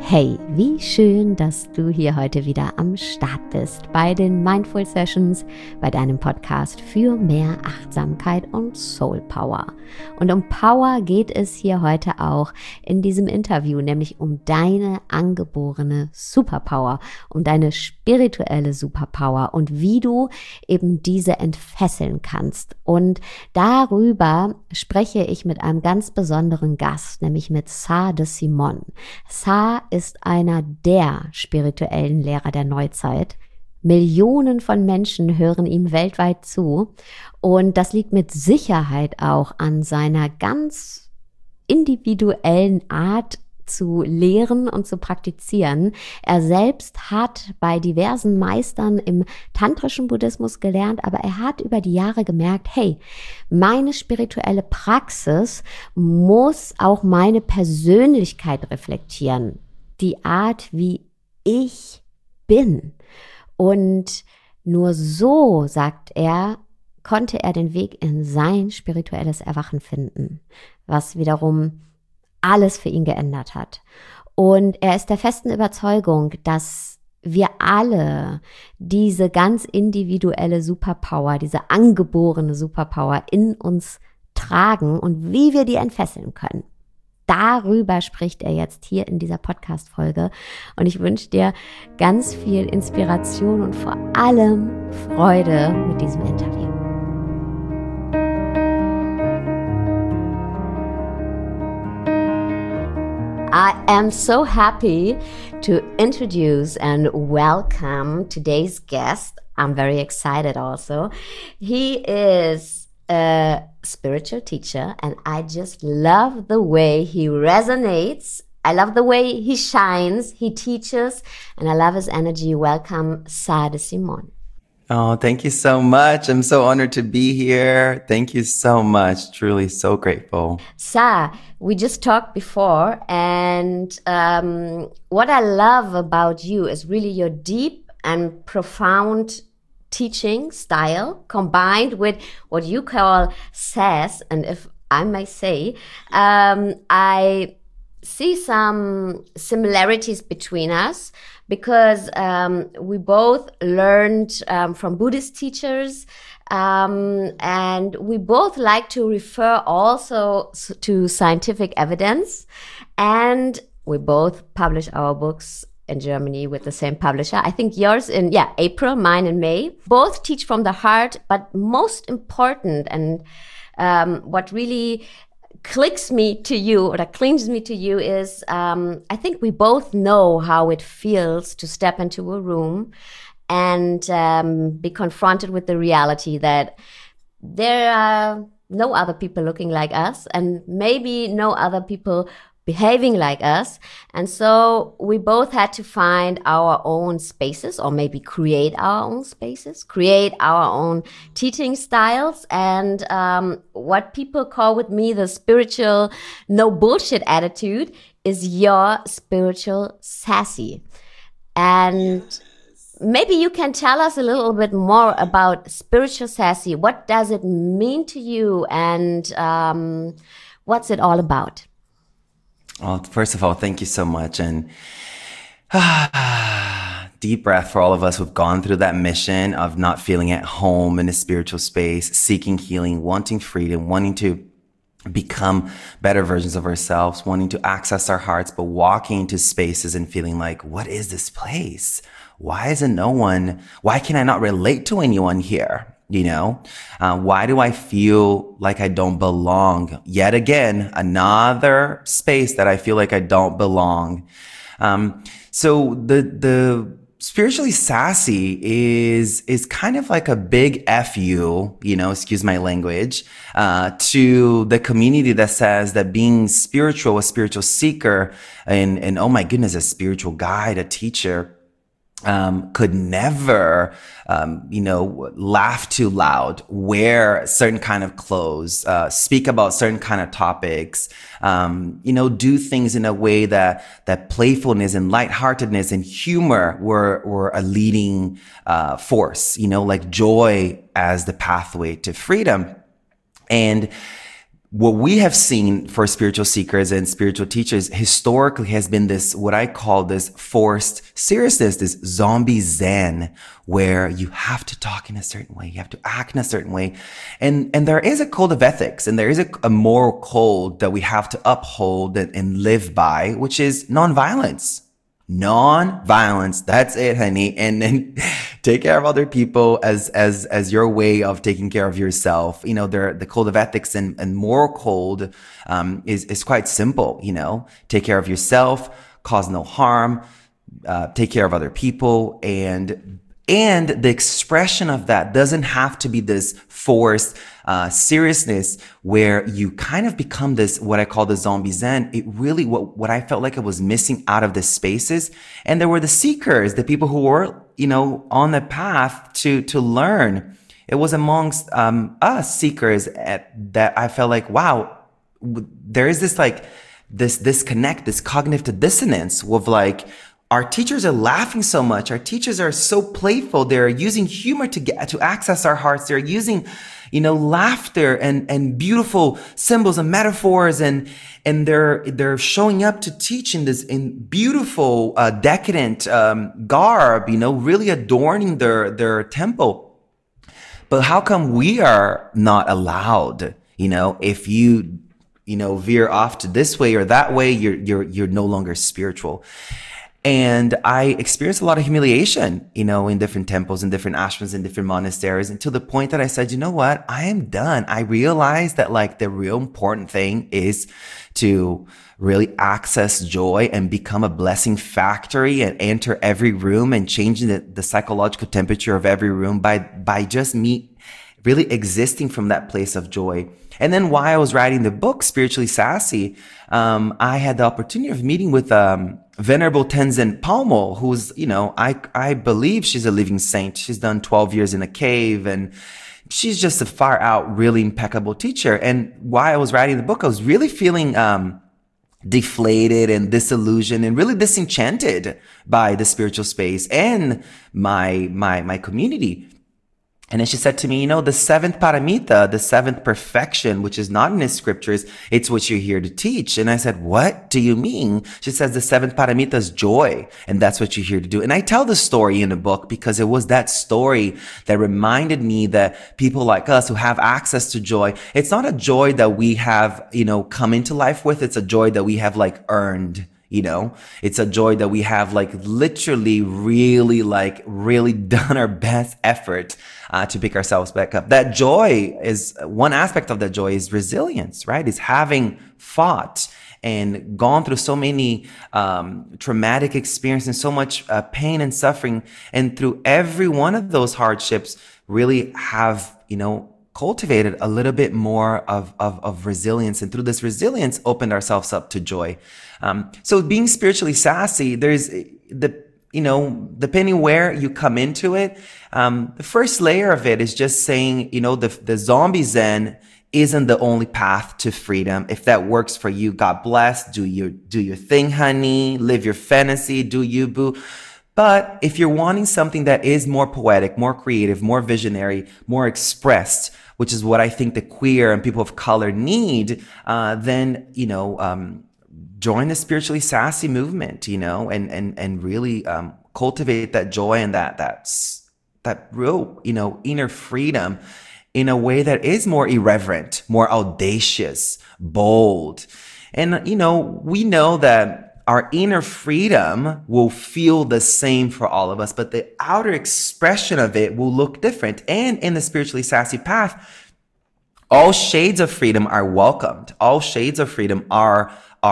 Hey, wie schön, dass du hier heute wieder am Start bist bei den Mindful Sessions, bei deinem Podcast für mehr Achtsamkeit und Soul Power. Und um Power geht es hier heute auch in diesem Interview, nämlich um deine angeborene Superpower, um deine spirituelle Superpower und wie du eben diese entfesseln kannst. Und darüber spreche ich mit einem ganz besonderen Gast, nämlich mit Sah de Simone. Sah ist einer der spirituellen Lehrer der Neuzeit. Millionen von Menschen hören ihm weltweit zu und das liegt mit Sicherheit auch an seiner ganz individuellen Art zu lehren und zu praktizieren. Er selbst hat bei diversen Meistern im tantrischen Buddhismus gelernt, aber er hat über die Jahre gemerkt, hey, meine spirituelle Praxis muss auch meine Persönlichkeit reflektieren. Die Art, wie ich bin. Und nur so, sagt er, konnte er den Weg in sein spirituelles Erwachen finden, was wiederum alles für ihn geändert hat. Und er ist der festen Überzeugung, dass wir alle diese ganz individuelle Superpower, diese angeborene Superpower in uns tragen und wie wir die entfesseln können. Darüber spricht er jetzt hier in dieser Podcast-Folge und ich wünsche dir ganz viel Inspiration und vor allem Freude mit diesem Interview. I am so happy to introduce and welcome today's guest. I'm very excited also. He is a spiritual teacher and I just love the way he resonates. I love the way he shines, he teaches, and I love his energy. Welcome, Sah de Simone. Oh, thank you so much. I'm so honored to be here. Thank you so much. Truly so grateful. Sah, we just talked before, and what I love about you is really your deep and profound teaching style combined with what you call sass. And if I may say, I see some similarities between us because we both learned from Buddhist teachers and we both like to refer also to scientific evidence, and we both publish our books in Germany with the same publisher. I think yours in April, mine in May. Both teach from the heart, but most important and what really clicks me to you or that clings me to you is I think we both know how it feels to step into a room and be confronted with the reality that there are no other people looking like us and maybe no other people behaving like us. And so we both had to find our own spaces or maybe create our own spaces, create our own teaching styles. And what people call with me the spiritual no bullshit attitude is your spiritual sassy. And maybe you can tell us a little bit more about spiritual sassy. What does it mean to you and what's it all about? Well, first of all, thank you so much. And deep breath for all of us who've gone through that mission of not feeling at home in a spiritual space, seeking healing, wanting freedom, wanting to become better versions of ourselves, wanting to access our hearts, but walking into spaces and feeling like, what is this place? Why can I not relate to anyone here? You know, why do I feel like I don't belong? Yet again, another space that I feel like I don't belong. So the spiritually sassy is kind of like a big FU, excuse my language, to the community that says that being spiritual, a spiritual seeker, and oh my goodness, a spiritual guide, a teacher, could never, laugh too loud, wear certain kind of clothes, speak about certain kind of topics, do things in a way that playfulness and lightheartedness and humor were a leading, force, like joy as the pathway to freedom. And what we have seen for spiritual seekers and spiritual teachers historically has been this, what I call this forced seriousness, this zombie zen, where you have to talk in a certain way, you have to act in a certain way. And there is a code of ethics, and there is a moral code that we have to uphold and live by, which is nonviolence. Non-violence. That's it, honey. And then take care of other people as your way of taking care of yourself. You know, the code of ethics and moral code, is quite simple. You know, take care of yourself, cause no harm, take care of other people. And the expression of that doesn't have to be this forced seriousness where you kind of become this, what I call the zombie zen. It really, what I felt like it was missing out of the spaces. And there were the seekers, the people who were, you know, on the path to learn. It was amongst us seekers that I felt like, wow, there is this like this disconnect, this cognitive dissonance with like, our teachers are laughing so much. Our teachers are so playful. They're using humor to access our hearts. They're using, you know, laughter and beautiful symbols and metaphors, and they're showing up to teach in this beautiful decadent garb, you know, really adorning their temple. But how come we are not allowed? You know, if you veer off to this way or that way, you're no longer spiritual. And I experienced a lot of humiliation, you know, in different temples, in different ashrams, in different monasteries, until the point that I said, you know what, I am done. I realized that like the real important thing is to really access joy and become a blessing factory and enter every room and changing the psychological temperature of every room by just me really existing from that place of joy. And then while I was writing the book, Spiritually Sassy, I had the opportunity of meeting with Venerable Tenzin Palmo, who's, you know, I believe she's a living saint. She's done 12 years in a cave, and she's just a far out, really impeccable teacher. And while I was writing the book, I was really feeling deflated and disillusioned and really disenchanted by the spiritual space and my community. And then she said to me, you know, the seventh paramita, the seventh perfection, which is not in the scriptures, it's what you're here to teach. And I said, what do you mean? She says the seventh paramita is joy, and that's what you're here to do. And I tell the story in the book because it was that story that reminded me that people like us who have access to joy, it's not a joy that we have, you know, come into life with. It's a joy that we have like earned. You know, it's a joy that we have like literally really done our best effort to pick ourselves back up. That joy is one aspect of that joy is resilience, right? It's having fought and gone through so many traumatic experiences and so much pain and suffering. And through every one of those hardships, really have, you know, cultivated a little bit more of resilience, and through this resilience opened ourselves up to joy. So being spiritually sassy, there's depending where you come into it, the first layer of it is just saying, you know, the zombie zen isn't the only path to freedom. If that works for you, God bless. Do your thing, honey. Live your fantasy. Do you, boo. But if you're wanting something that is more poetic, more creative, more visionary, more expressed, which is what I think the queer and people of color need, then, you know, join the spiritually sassy movement, you know, and really cultivate that joy and that real, you know, inner freedom in a way that is more irreverent, more audacious, bold. And, you know, we know that our inner freedom will feel the same for all of us, but the outer expression of it will look different. And in the spiritually sassy path, all shades of freedom are welcomed. All shades of freedom are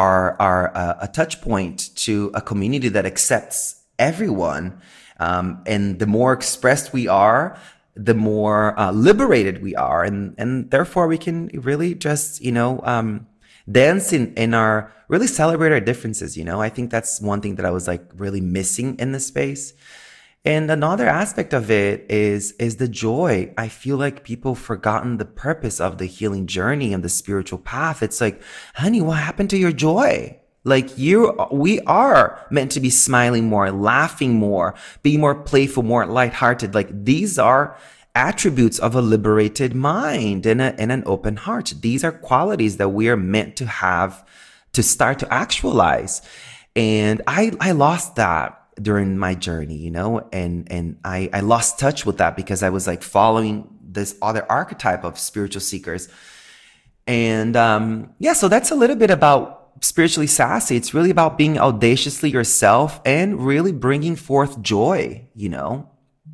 a touch point to a community that accepts everyone. And the more expressed we are, the more liberated we are. And therefore we can really just, you know, dance in our, really celebrate our differences. You know, I think that's one thing that I was like really missing in the space. And another aspect of it is the joy. I feel like people forgotten the purpose of the healing journey and the spiritual path. It's like, honey, what happened to your joy? Like we are meant to be smiling more, laughing more, being more playful, more lighthearted. Like these are attributes of a liberated mind and an open heart. These are qualities that we are meant to have to start to actualize. And I lost that during my journey, you know, and I lost touch with that because I was like following this other archetype of spiritual seekers. And so that's a little bit about Spiritually Sassy. It's really about being audaciously yourself and really bringing forth joy, you know.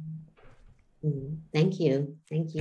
Thank you.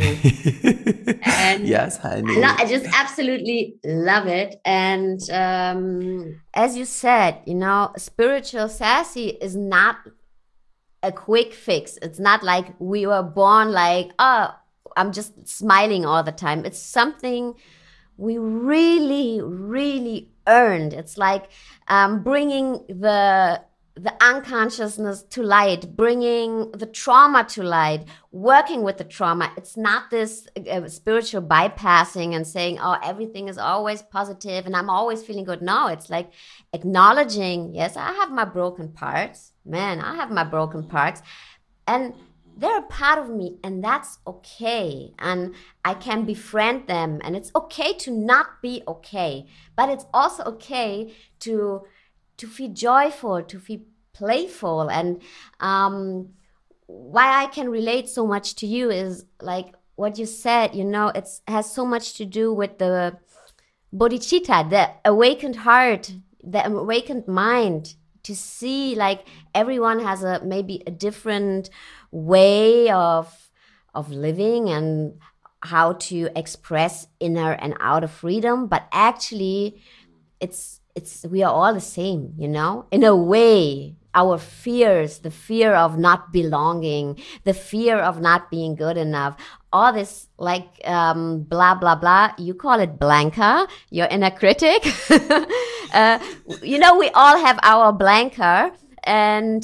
And yes, honey. I just absolutely love it. And as you said, you know, Spiritual Sassy is not a quick fix. It's not like we were born like, oh, I'm just smiling all the time. It's something we really, really earned. It's like bringing the unconsciousness to light, bringing the trauma to light, working with the trauma. It's not this spiritual bypassing and saying, oh, everything is always positive and I'm always feeling good. No, it's like acknowledging, yes, I have my broken parts. Man, I have my broken parts. And they're a part of me, and that's okay. And I can befriend them, and it's okay to not be okay. But it's also okay to feel joyful, to feel playful. And why I can relate so much to you is like what you said, you know, it has so much to do with the bodhicitta, the awakened heart, the awakened mind, to see like everyone has maybe a different way of living and how to express inner and outer freedom. But actually, we are all the same, you know, in a way. Our fears, the fear of not belonging, the fear of not being good enough, all this like blah, blah, blah. You call it Blanca, your inner critic. You know, we all have our Blanca. And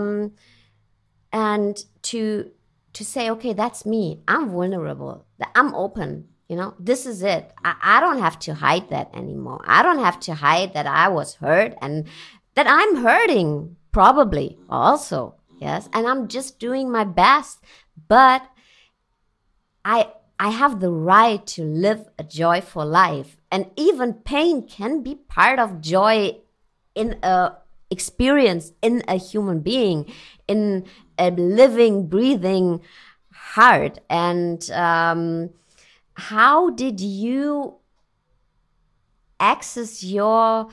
to say, okay, that's me. I'm vulnerable. I'm open. You know, this is it. I don't have to hide that anymore. I don't have to hide that I was hurt and that I'm hurting probably also. Yes. And I'm just doing my best. But I have the right to live a joyful life. And even pain can be part of joy in a experience in a human being, in a living, breathing heart. And how did you access your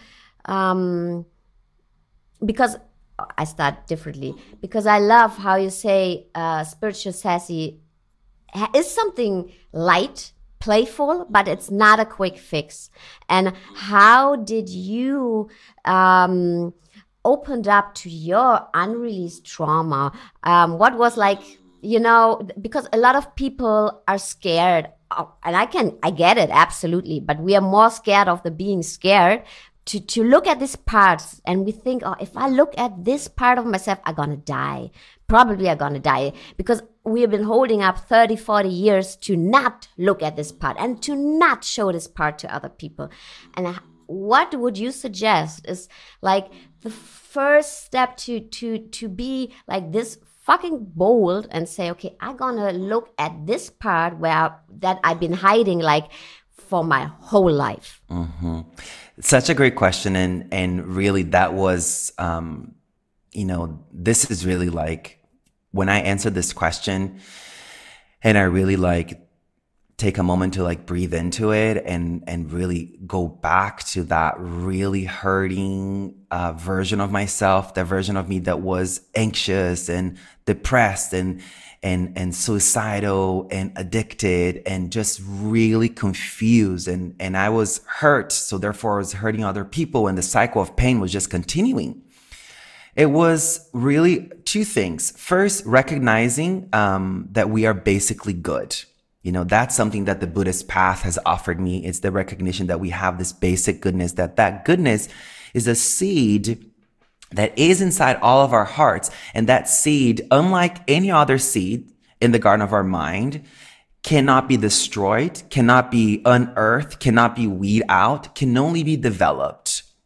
because I start differently, because I love how you say Spiritual Sassy is something light, playful, but it's not a quick fix. And how did you opened up to your unreleased trauma? What was like, you know, because a lot of people are scared, and I get it, absolutely, but we are more scared of the being scared to look at these parts, and we think, oh, if I look at this part of myself, I'm gonna die. Probably I'm gonna die, because we have been holding up 30, 40 years to not look at this part and to not show this part to other people. And what would you suggest is like the first step to be like this fucking bold and say, okay, I'm gonna look at this part that I've been hiding like for my whole life? Mm-hmm. Such a great question. And really that was, you know, this is really like when I answered this question and I really like take a moment to like breathe into it and really go back to that really hurting version of myself, that version of me that was anxious and depressed and suicidal and addicted and just really confused. And I was hurt. So therefore I was hurting other people, and the cycle of pain was just continuing. It was really two things. First, recognizing that we are basically good. You know, that's something that the Buddhist path has offered me. It's the recognition that we have this basic goodness, that goodness is a seed that is inside all of our hearts. And that seed, unlike any other seed in the garden of our mind, cannot be destroyed, cannot be unearthed, cannot be weeded out, can only be developed.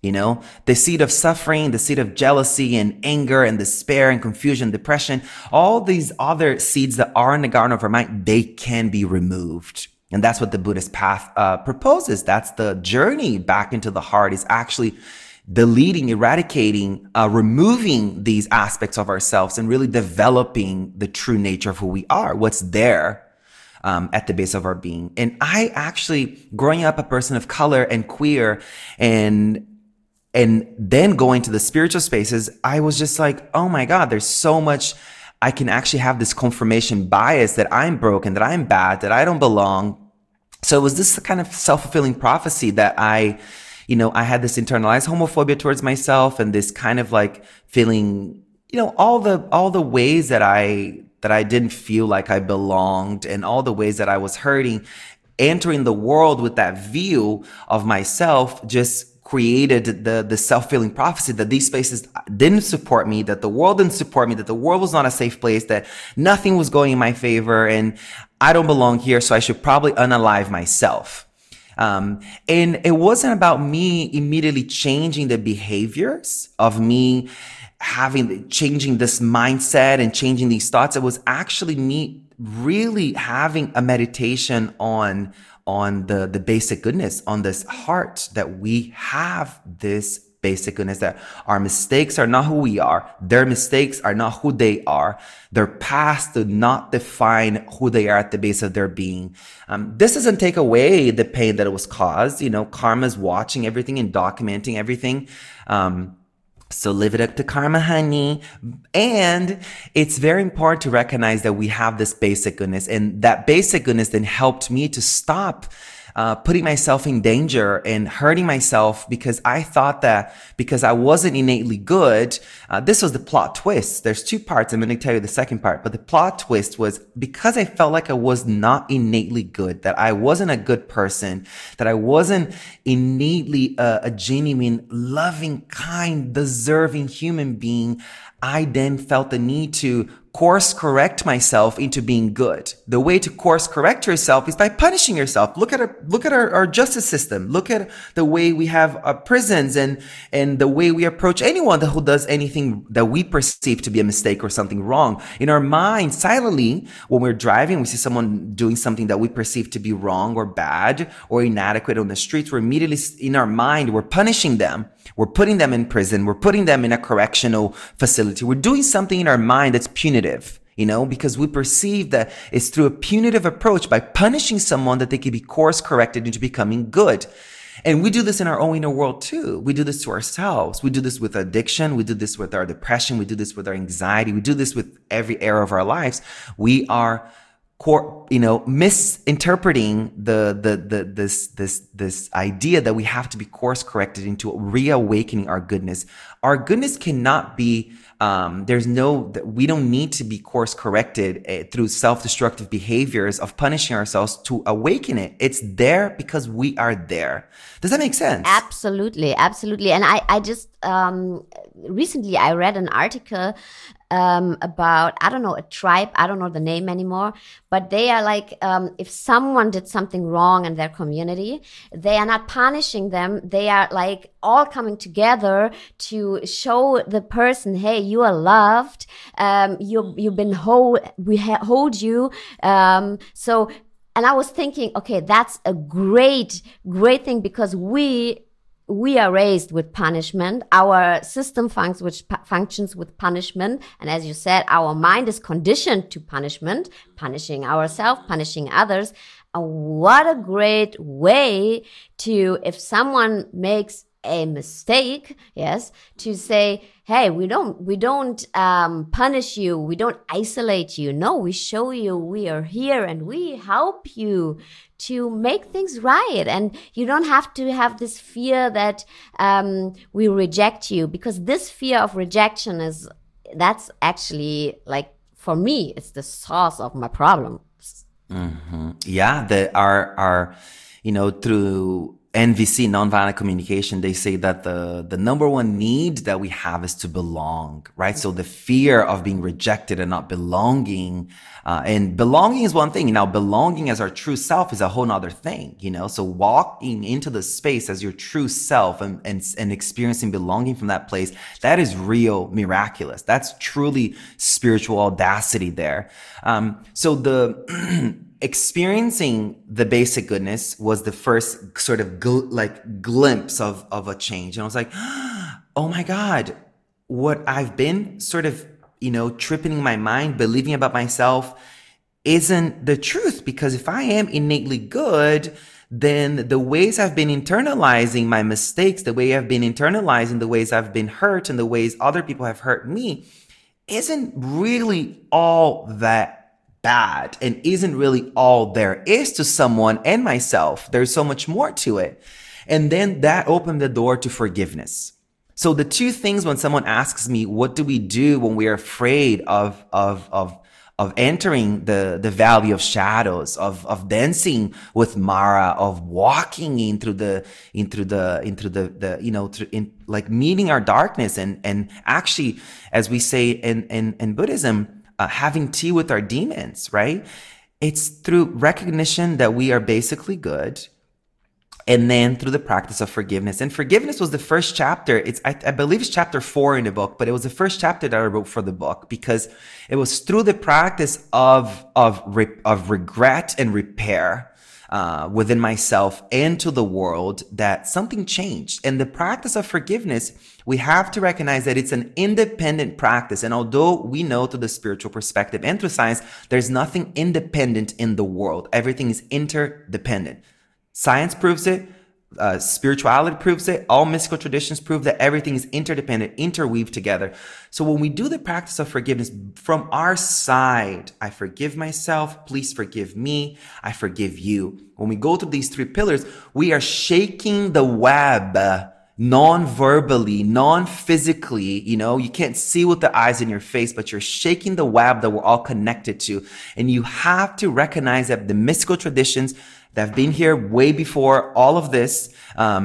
the seed of suffering, the seed of jealousy and anger and despair and confusion, depression, all these other seeds that are in the garden of our mind, they can be removed. And that's what the Buddhist path proposes. That's the journey back into the heart, is actually deleting, eradicating, removing these aspects of ourselves and really developing the true nature of who we are, what's there at the base of our being. And I actually, growing up a person of color and queer and then going to the spiritual spaces, I was just like, oh my God, there's so much. I can actually have this confirmation bias that I'm broken, that I'm bad, that I don't belong. So it was this kind of self-fulfilling prophecy that I had this internalized homophobia towards myself, and this kind of like feeling, all the ways that I didn't feel like I belonged, and all the ways that I was hurting, entering the world with that view of myself just created the self-fulfilling prophecy that these spaces didn't support me, that the world didn't support me, that the world was not a safe place, that nothing was going in my favor, and I don't belong here, so I should probably unalive myself. And it wasn't about me immediately changing the behaviors of me changing this mindset and changing these thoughts. It was actually me really having a meditation on the basic goodness, on this heart, that we have this basic goodness, that our mistakes are not who we are. Their mistakes are not who they are. Their past do not define who they are at the base of their being. This doesn't take away the pain that it was caused. Karma is watching everything and documenting everything. So live it up to karma, honey. And it's very important to recognize that we have this basic goodness, and that basic goodness then helped me to stop putting myself in danger and hurting myself, because I thought that because I wasn't innately good, this was the plot twist. There's two parts. I'm going to tell you the second part, but the plot twist was because I felt like I was not innately good, that I wasn't a good person, that I wasn't innately a genuine, loving, kind, deserving human being. I then felt the need to course correct myself into being good. The way to course correct yourself is by punishing yourself. Look at our justice system. Look at the way we have prisons and the way we approach anyone who does anything that we perceive to be a mistake or something wrong. In our mind, silently, when we're driving, we see someone doing something that we perceive to be wrong or bad or inadequate on the streets. We're immediately, in our mind, we're punishing them. We're putting them in prison. We're putting them in a correctional facility. We're doing something in our mind that's punitive, because we perceive that it's through a punitive approach, by punishing someone, that they can be course corrected into becoming good. And we do this in our own inner world too. We do this to ourselves. We do this with addiction. We do this with our depression. We do this with our anxiety. We do this with every area of our lives. We are misinterpreting this idea that we have to be course corrected into reawakening our goodness. Our goodness cannot be, we don't need to be course corrected through self-destructive behaviors of punishing ourselves to awaken it. It's there because we are there. Does that make sense? Absolutely. Absolutely. And I just, recently I read an article about, I don't know, a tribe, I don't know the name anymore, but they are like, if someone did something wrong in their community, they are not punishing them. They are like all coming together to show the person, hey, you are loved. You've been whole. We hold you. And I was thinking, okay, that's a great thing, because we are raised with punishment. Our system functions with punishment. And as you said, our mind is conditioned to punishment, punishing ourselves, punishing others. And what a great way to, if someone makes a mistake, yes, to say, hey, we don't punish you. We don't isolate you. No, we show you we are here and we help you to make things right. And you don't have to have this fear that we reject you, because this fear of rejection that's actually, like, for me, it's the source of my problems. Mm-hmm. Yeah, our through NVC, nonviolent communication, they say that the number one need that we have is to belong, right? So the fear of being rejected and not belonging, and belonging is one thing. Now, belonging as our true self is a whole nother thing, So walking into the space as your true self and experiencing belonging from that place, that is real miraculous. That's truly spiritual audacity there. So the experiencing the basic goodness was the first sort of glimpse of a change. And I was like, oh my God, what I've been sort of, tripping my mind, believing about myself isn't the truth. Because if I am innately good, then the ways I've been internalizing my mistakes, the way I've been internalizing the ways I've been hurt and the ways other people have hurt me isn't really all that bad and isn't really all there is to someone and myself. There's so much more to it. And then that opened the door to forgiveness. So the two things when someone asks me, what do we do when we're afraid of entering the valley of shadows, of dancing with Mara, of walking meeting our darkness and actually, as we say in Buddhism, having tea with our demons, right? It's through recognition that we are basically good, and then through the practice of forgiveness. And forgiveness was the first chapter. I believe it's chapter 4 in the book, but it was the first chapter that I wrote for the book because it was through the practice of regret and repair within myself and to the world that something changed. And the practice of forgiveness, we have to recognize that it's an independent practice. And although we know through the spiritual perspective and through science, there's nothing independent in the world. Everything is interdependent. Science proves it. Spirituality proves it. All mystical traditions prove that everything is interdependent, interweaved together. So when we do the practice of forgiveness from our side, I forgive myself, please forgive me, I forgive you. When we go through these three pillars, we are shaking the web non-verbally, non-physically. You can't see with the eyes in your face, but you're shaking the web that we're all connected to. And you have to recognize that the mystical traditions that have been here way before all of this,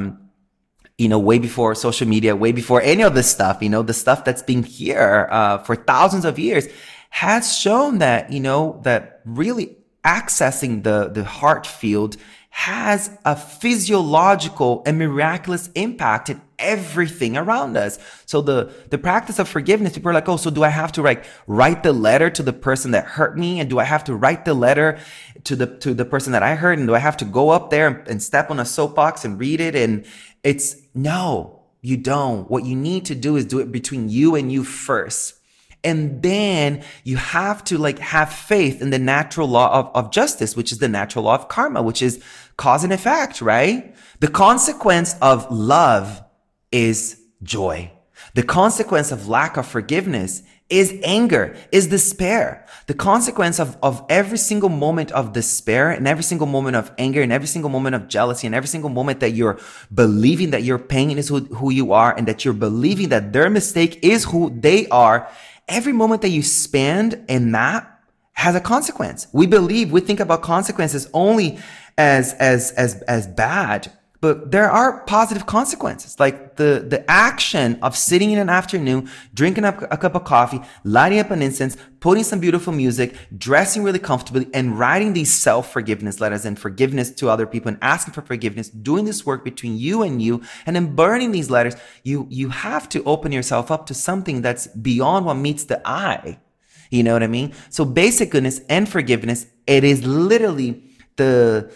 way before social media, way before any of this stuff, the stuff that's been here for thousands of years has shown that, that really accessing the heart field has a physiological and miraculous impact in everything around us. So the practice of forgiveness, people are like, oh, so do I have to write the letter to the person that hurt me? And do I have to write the letter to the person that I hurt? And do I have to go up there and step on a soapbox and read it? And it's no, you don't. What you need to do is do it between you and you first. And then you have to have faith in the natural law of justice, which is the natural law of karma, which is cause and effect, right? The consequence of love is joy. The consequence of lack of forgiveness is anger, is despair. The consequence of every single moment of despair and every single moment of anger and every single moment of jealousy and every single moment that you're believing that your pain is who you are and that you're believing that their mistake is who they are, every moment that you spend in that has a consequence. We think about consequences only as bad, but there are positive consequences. Like the action of sitting in an afternoon, drinking up a cup of coffee, lighting up an incense, putting some beautiful music, dressing really comfortably, and writing these self-forgiveness letters and forgiveness to other people and asking for forgiveness, doing this work between you, and then burning these letters. You have to open yourself up to something that's beyond what meets the eye. You know what I mean? So basic goodness and forgiveness, it is literally the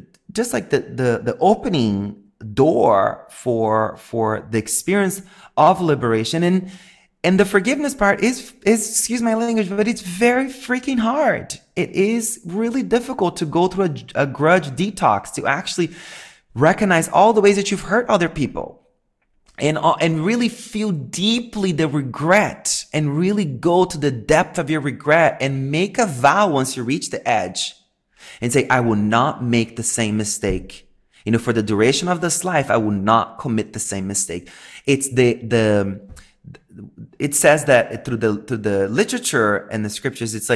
opening door for the experience of liberation. And the forgiveness part is, excuse my language, but it's very freaking hard. It is really difficult to go through a grudge detox, to actually recognize all the ways that you've hurt other people and really feel deeply the regret and really go to the depth of your regret and make a vow once you reach the edge and say, I will not make the same mistake. For the duration of this life, I will not commit the same mistake. It's it says that through the literature and the scriptures, it's like,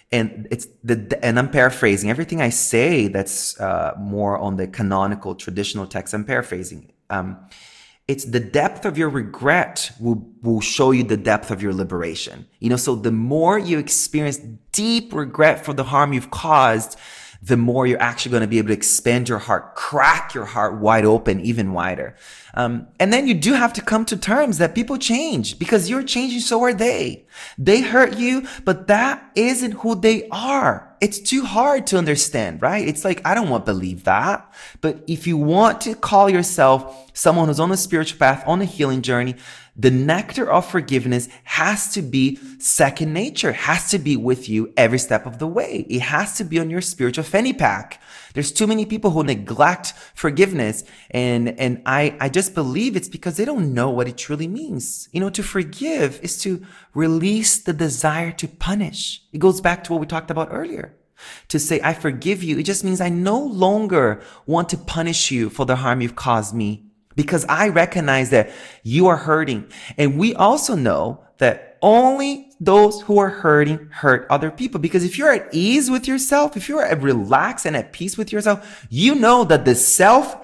And and I'm paraphrasing everything I say that's more on the canonical traditional text. I'm paraphrasing. It's the depth of your regret will show you the depth of your liberation. So the more you experience deep regret for the harm you've caused, the more you're actually going to be able to expand your heart, crack your heart wide open, even wider. And then you do have to come to terms that people change, because you're changing, so are they. They hurt you, but that isn't who they are. It's too hard to understand, right? It's like, I don't want to believe that. But if you want to call yourself someone who's on a spiritual path, on a healing journey, the nectar of forgiveness has to be second nature, has to be with you every step of the way. It has to be on your spiritual fanny pack. There's too many people who neglect forgiveness. And I just believe it's because they don't know what it truly means. To forgive is to release the desire to punish. It goes back to what we talked about earlier. To say, I forgive you, it just means I no longer want to punish you for the harm you've caused me, because I recognize that you are hurting. And we also know that only those who are hurting hurt other people. Because if you're at ease with yourself, if you're relaxed and at peace with yourself, you know that the self,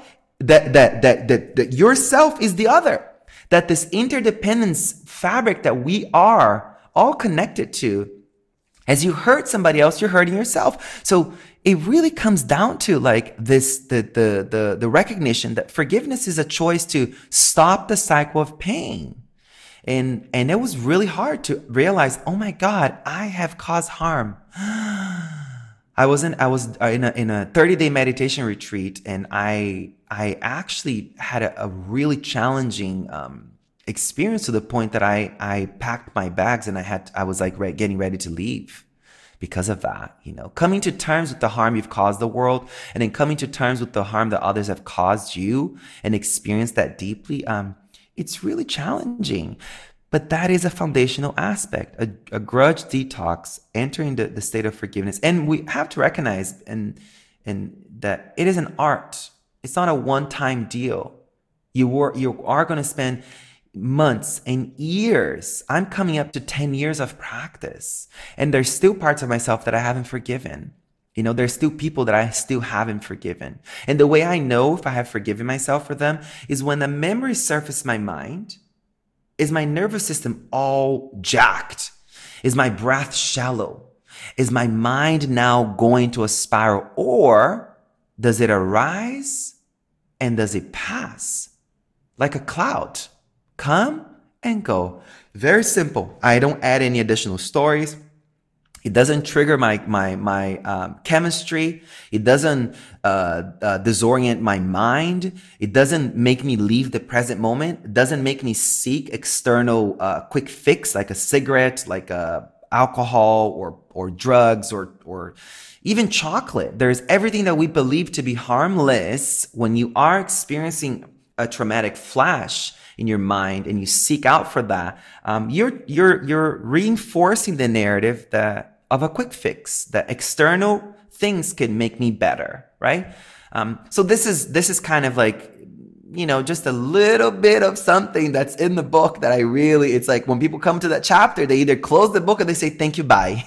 that yourself is the other. That this interdependence fabric that we are all connected to, as you hurt somebody else, you're hurting yourself. So it really comes down to like this, the recognition that forgiveness is a choice to stop the cycle of pain. And it was really hard to realize, oh my God, I have caused harm. I was in a 30-day meditation retreat, and I actually had a really challenging experience, to the point that I packed my bags and I was like getting ready to leave because of that. Coming to terms with the harm you've caused the world, and then coming to terms with the harm that others have caused you, and experience that deeply. It's really challenging, but that is a foundational aspect, a grudge detox, entering the state of forgiveness. And we have to recognize and that it is an art. It's not a one-time deal. You are going to spend months and years. I'm coming up to 10 years of practice, and there's still parts of myself that I haven't forgiven. There's still people that I still haven't forgiven. And the way I know if I have forgiven myself for them is when the memories surface my mind. Is my nervous system all jacked? Is my breath shallow? Is my mind now going to a spiral? Or does it arise and does it pass? Like a cloud. Come and go. Very simple. I don't add any additional stories. It doesn't trigger my chemistry. It doesn't disorient my mind. It doesn't make me leave the present moment. It doesn't make me seek external quick fix, like a cigarette, like alcohol or drugs or even chocolate. There's everything that we believe to be harmless. When you are experiencing a traumatic flash in your mind and you seek out for that, you're reinforcing the narrative of a quick fix, that external things can make me better, right? So this is kind of like, just a little bit of something that's in the book that it's like when people come to that chapter, they either close the book or they say, thank you, bye.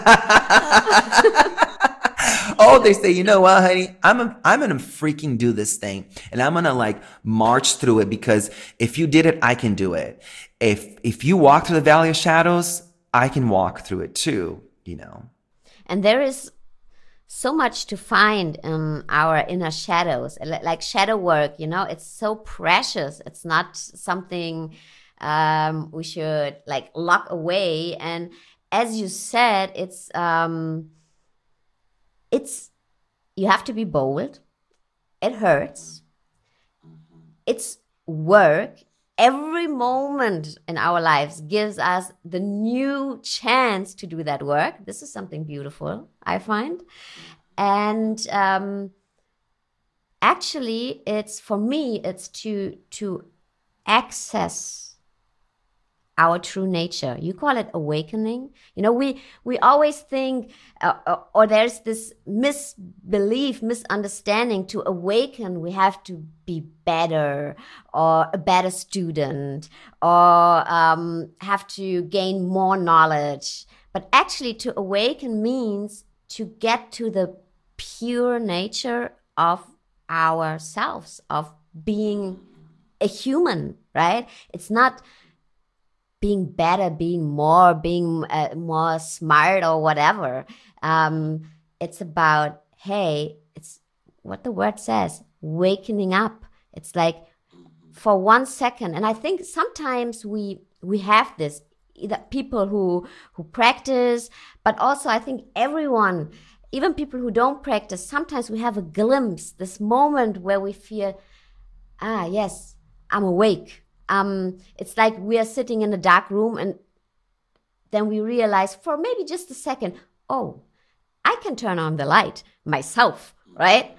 Oh, they say, you know what, honey, I'm going to freaking do this thing, and I'm going to march through it, because if you did it, I can do it. If you walk through the valley of shadows, I can walk through it too, And there is so much to find in our inner shadows, like shadow work, it's so precious. It's not something we should lock away. And as you said, it's you have to be bold. It hurts. It's work. Every moment in our lives gives us the new chance to do that work. This is something beautiful, I find. And actually, for me, it's to access our true nature. You call it awakening. We always think, or there's this misunderstanding, to awaken, we have to be better, or a better student, or have to gain more knowledge. But actually to awaken means to get to the pure nature of ourselves, of being a human, right? It's not being better, being more smart or whatever. It's about, hey, it's what the word says, wakening up. It's like for 1 second. And I think sometimes we have this, either people who practice, but also I think everyone, even people who don't practice, sometimes we have a glimpse, this moment where we feel, yes, I'm awake. It's like we are sitting in a dark room and then we realize for maybe just a second, oh, I can turn on the light myself, right?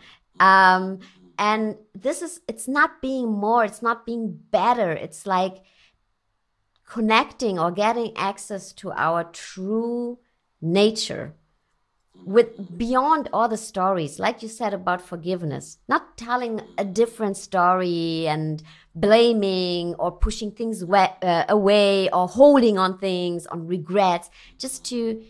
And it's not being more, it's not being better. It's like connecting or getting access to our true nature with beyond all the stories, like you said about forgiveness, not telling a different story and blaming or pushing things away or holding on things, on regrets, just to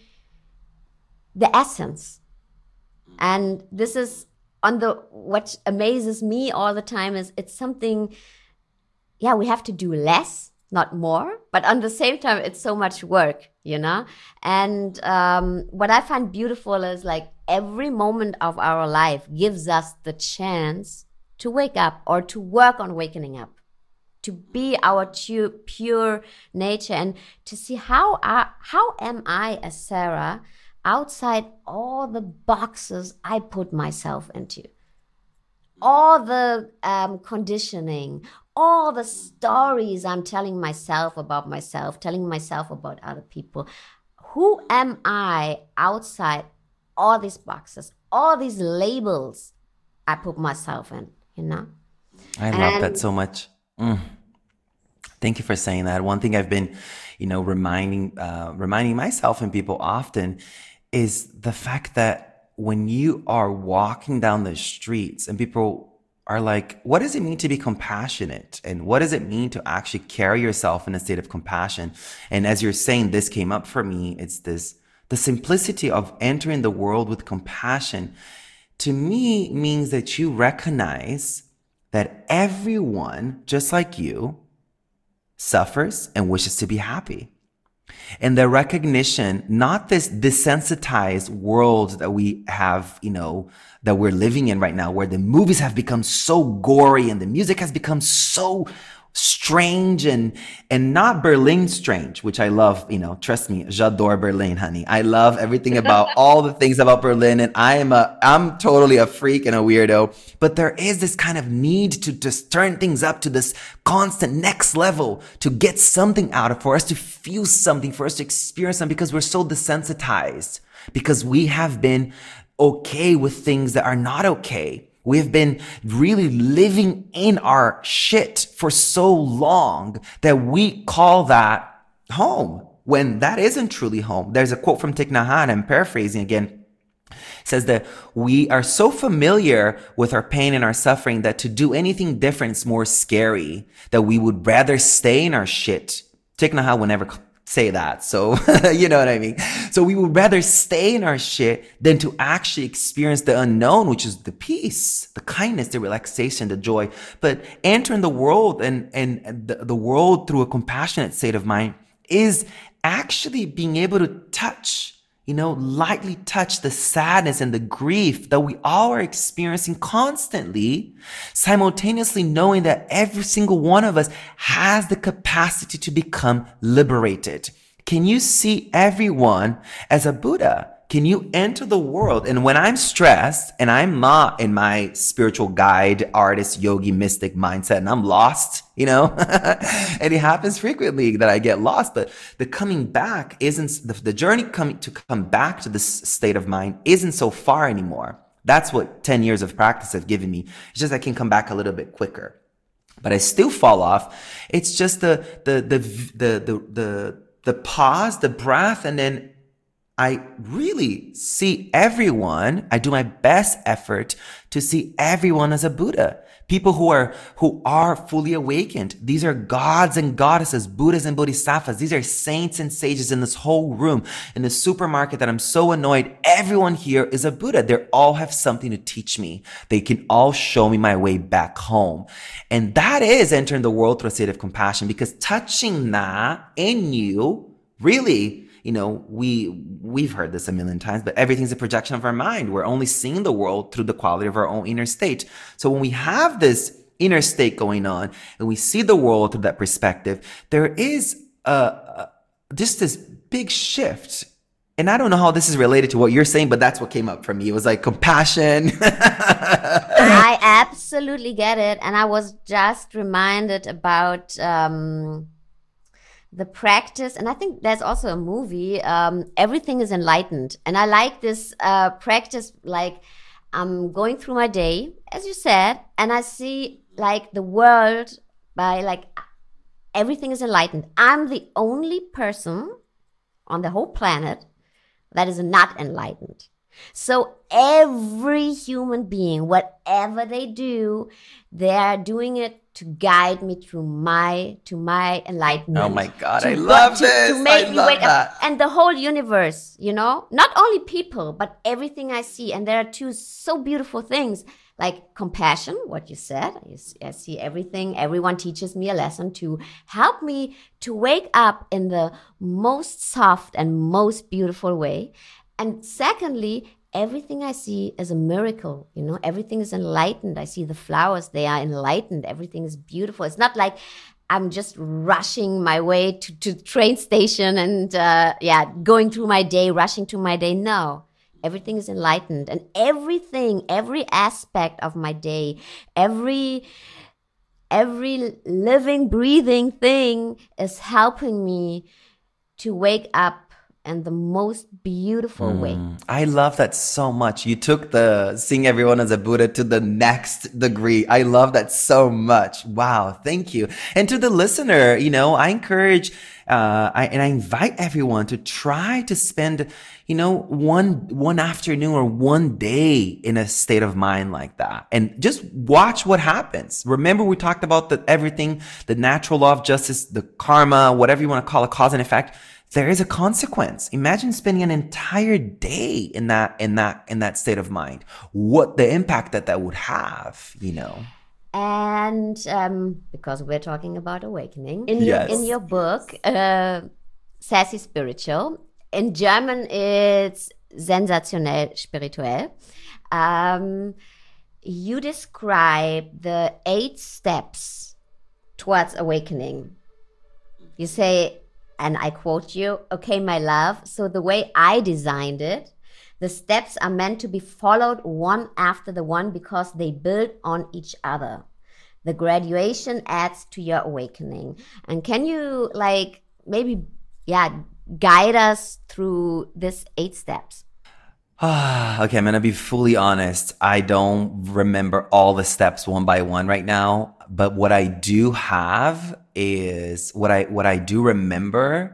the essence. And this is what amazes me all the time is it's something, we have to do less, not more, but at the same time, it's so much work, And what I find beautiful is like every moment of our life gives us the chance to wake up or to work on wakening up, to be our pure nature and to see how am I as Sarah outside all the boxes I put myself into, all the conditioning, all the stories I'm telling myself about myself, telling myself about other people. Who am I outside all these boxes, all these labels I put myself in, I love that so much. Thank you for saying that. One thing I've been, reminding myself and people often is the fact that when you are walking down the streets and people are like, what does it mean to be compassionate? And what does it mean to actually carry yourself in a state of compassion? And as you're saying, this came up for me. It's the simplicity of entering the world with compassion to me means that you recognize that everyone, just like you, suffers and wishes to be happy. And the recognition, not this desensitized world that we have, that we're living in right now, where the movies have become so gory and the music has become so strange and not Berlin strange, which I love, trust me, j'adore Berlin, honey. I love everything about all the things about Berlin. And I'm totally a freak and a weirdo, but there is this kind of need to just turn things up to this constant next level to get something out of, for us to feel something, for us to experience something, because we're so desensitized, because we have been okay with things that are not okay. We've been really living in our shit for so long that we call that home when that isn't truly home. There's a quote from Thich Nhat Hanh, I'm paraphrasing again, says that we are so familiar with our pain and our suffering that to do anything different is more scary, that we would rather stay in our shit. Thich Nhat Hanh would never say that. So, you know what I mean? So we would rather stay in our shit than to actually experience the unknown, which is the peace, the kindness, the relaxation, the joy. But entering the world and the world through a compassionate state of mind is actually being able to touch, lightly touch the sadness and the grief that we all are experiencing constantly, simultaneously knowing that every single one of us has the capacity to become liberated. Can you see everyone as a Buddha? Can you enter the world? And when I'm stressed and I'm not in my spiritual guide, artist, yogi, mystic mindset, and I'm lost, and it happens frequently that I get lost, but the coming back isn't, the journey to come back to this state of mind isn't so far anymore. That's what 10 years of practice have given me. It's just I can come back a little bit quicker, but I still fall off. It's just the pause, the breath, and then I really see everyone, I do my best effort to see everyone as a Buddha. People who are fully awakened. These are gods and goddesses, Buddhas and Bodhisattvas. These are saints and sages in this whole room, in the supermarket that I'm so annoyed. Everyone here is a Buddha. They all have something to teach me. They can all show me my way back home. And that is entering the world through a state of compassion, because touching that in you really, we've heard this a million times, but everything's a projection of our mind. We're only seeing the world through the quality of our own inner state. So when we have this inner state going on and we see the world through that perspective, there is just this big shift. And I don't know how this is related to what you're saying, but that's what came up for me. It was like compassion. I absolutely get it. And I was just reminded about the practice, and I think there's also a movie, Everything is Enlightened. And I like this practice, like I'm going through my day, as you said, and I see like the world by like everything is enlightened. I'm the only person on the whole planet that is not enlightened. So every human being, whatever they do, they are doing it to guide me to my enlightenment. Oh my God, I love this. To make me wake that. up. And the whole universe, not only people, but everything I see. And there are two so beautiful things, like compassion, what you said. I see everything. Everyone teaches me a lesson to help me to wake up in the most soft and most beautiful way. And secondly, everything I see is a miracle, everything is enlightened. I see the flowers, they are enlightened. Everything is beautiful. It's not like I'm just rushing my way to train station and, going through my day, rushing to my day. No, everything is enlightened. And everything, every aspect of my day, every living, breathing thing is helping me to wake up in the most beautiful way. I love that so much. You took the seeing everyone as a Buddha to the next degree. I love that so much. Wow. Thank you. And to the listener, I encourage, I invite everyone to try to spend, one afternoon or one day in a state of mind like that, and just watch what happens. Remember, we talked about everything, the natural law of justice, the karma, whatever you want to call it, cause and effect. There is a consequence. Imagine spending an entire day in that state of mind. What the impact that would have, And because we're talking about awakening, in your book, Sassy Spiritual, in German it's sensationell spirituell. You describe the 8 steps towards awakening. You say, and I quote you, "Okay, my love, so the way I designed it, the steps are meant to be followed one after the one because they build on each other. The graduation adds to your awakening." And can you maybe guide us through this 8 steps? Okay, I'm going to be fully honest. I don't remember all the steps one by one right now, but what I do have is what I do remember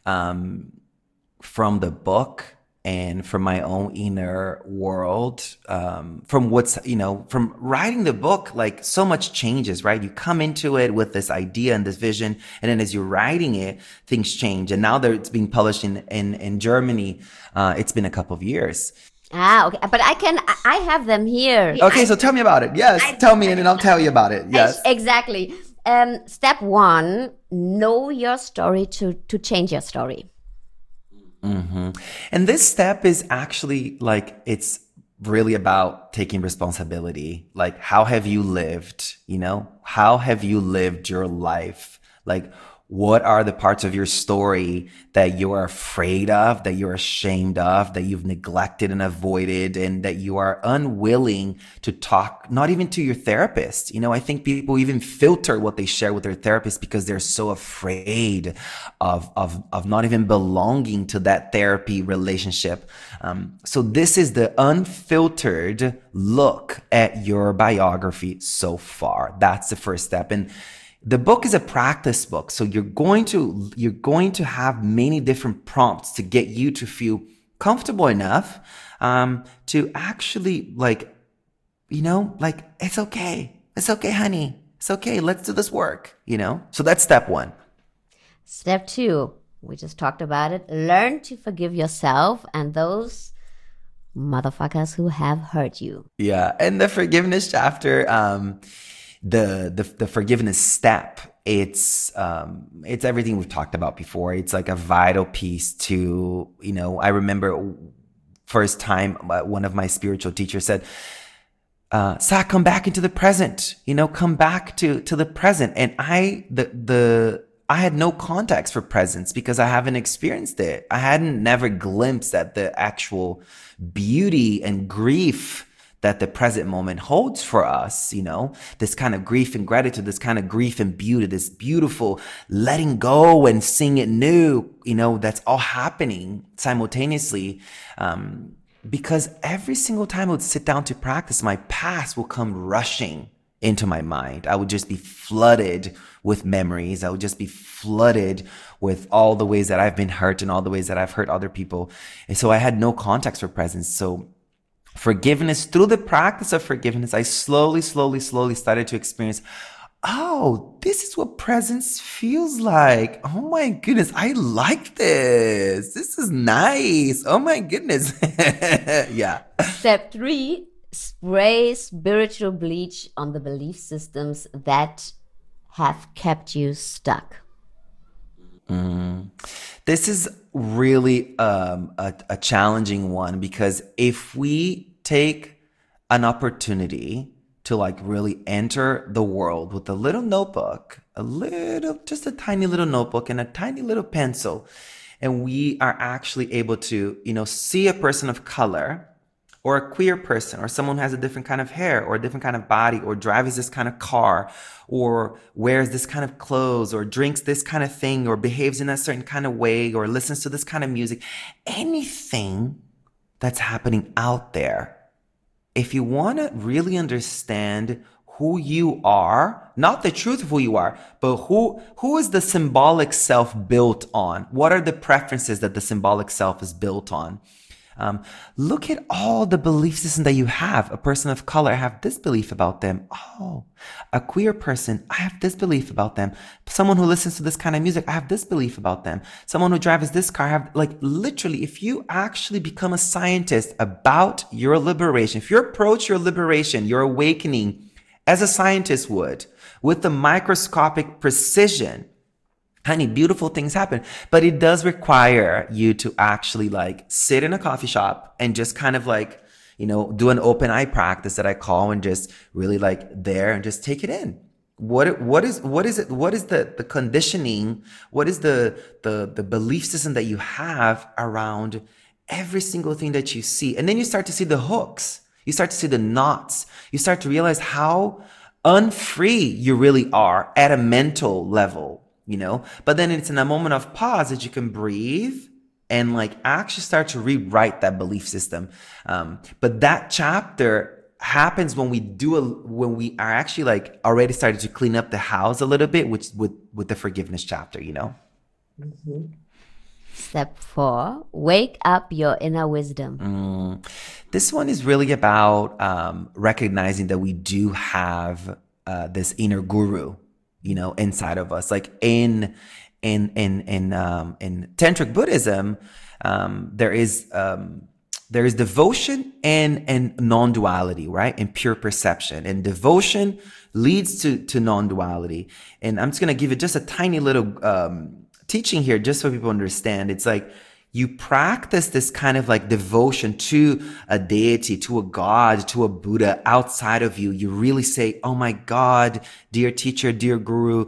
from the book and from my own inner world, from from writing the book, so much changes, right? You come into it with this idea and this vision, and then as you're writing it, things change. And now that it's being published in Germany, it's been a couple of years. Okay. But I have them here. Okay, so tell me about it. Yes, tell me and then I'll tell you about it. Yes. Exactly. Step 1, know your story to change your story. Mm-hmm. And this step is actually it's really about taking responsibility. How have you lived? How have you lived your life? What are the parts of your story that you are afraid of, that you're ashamed of, that you've neglected and avoided, and that you are unwilling to talk, not even to your therapist? I think people even filter what they share with their therapist because they're so afraid of not even belonging to that therapy relationship. So this is the unfiltered look at your biography so far. That's the first step. And the book is a practice book, so you're going to have many different prompts to get you to feel comfortable enough to actually like, like, it's okay. It's okay, honey. It's okay. Let's do this work, So that's step 1. Step 2, we just talked about it. Learn to forgive yourself and those motherfuckers who have hurt you. Yeah. And the forgiveness chapter, the forgiveness step, it's everything we've talked about before. It's like a vital piece to, I remember first time one of my spiritual teachers said, Sa, come back into the present, come back to the present. And I had no context for presence because I haven't experienced it. I hadn't never glimpsed at the actual beauty and grief that the present moment holds for us, this kind of grief and gratitude, this kind of grief and beauty, this beautiful letting go and seeing it new, that's all happening simultaneously. Because every single time I would sit down to practice, my past will come rushing into my mind. I would just be flooded with memories. I would just be flooded with all the ways that I've been hurt and all the ways that I've hurt other people. And so I had no context for presence. So forgiveness, through the practice of forgiveness, I slowly started to experience, oh, this is what presence feels like. Oh my goodness, I like this. This is nice. Oh my goodness. Yeah. Step 3, spray spiritual bleach on the belief systems that have kept you stuck. This is really a challenging one, because if we take an opportunity to like really enter the world with a little notebook, just a tiny little notebook and a tiny little pencil, and we are actually able to, see a person of color or a queer person or someone who has a different kind of hair or a different kind of body or drives this kind of car or wears this kind of clothes or drinks this kind of thing or behaves in a certain kind of way or listens to this kind of music, anything that's happening out there. If you want to really understand who you are, not the truth of who you are, but who is the symbolic self built on? What are the preferences that the symbolic self is built on? Look at all the belief system that you have. A person of color, I have this belief about them. Oh, a queer person, I have this belief about them. Someone who listens to this kind of music, I have this belief about them. Someone who drives this car, I have, like, literally, if you actually become a scientist about your liberation, if you approach your liberation, your awakening as a scientist would, with the microscopic precision, honey, beautiful things happen. But it does require you to actually like sit in a coffee shop and just kind of like, do an open eye practice that I call, and just really like there and just take it in. What is it? What is the conditioning? What is the belief system that you have around every single thing that you see? And then you start to see the hooks. You start to see the knots. You start to realize how unfree you really are at a mental level. But then it's in a moment of pause that you can breathe and like actually start to rewrite that belief system. But that chapter happens when when we are actually like already started to clean up the house a little bit, which with the forgiveness chapter, Mm-hmm. Step 4, wake up your inner wisdom. This one is really about recognizing that we do have this inner guru, inside of us. Like in Tantric Buddhism, there is devotion and non-duality, right? And pure perception. And devotion leads to non-duality. And I'm just going to give you just a tiny little teaching here, just so people understand. It's like you practice this kind of like devotion to a deity, to a God, to a Buddha outside of you. You really say, oh my God, dear teacher, dear guru,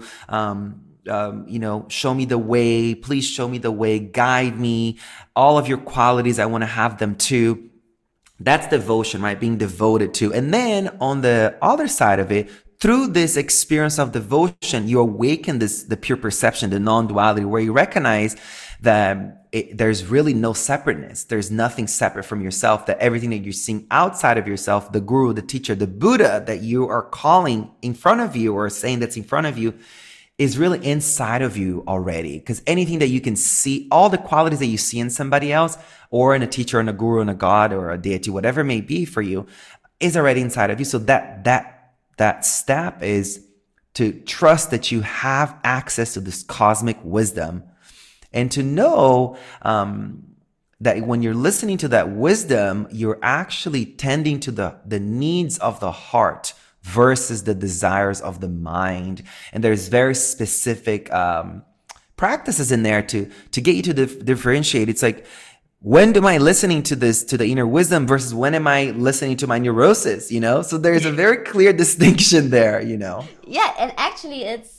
show me the way. Please show me the way. Guide me. All of your qualities, I want to have them too. That's devotion, right? Being devoted to. And then on the other side of it, through this experience of devotion, you awaken the pure perception, the non-duality, where you recognize that there's really no separateness. There's nothing separate from yourself, that everything that you're seeing outside of yourself, the guru, the teacher, the Buddha that you are calling in front of you or saying that's in front of you, is really inside of you already. Because anything that you can see, all the qualities that you see in somebody else, or in a teacher and a guru and a god or a deity, whatever it may be for you, is already inside of you. So that step is to trust that you have access to this cosmic wisdom, and to know that when you're listening to that wisdom, you're actually tending to the needs of the heart versus the desires of the mind. And there's very specific practices in there to get you to differentiate. It's like, when am I listening to the inner wisdom versus when am I listening to my neurosis, So there's a very clear distinction there, Yeah, and actually it's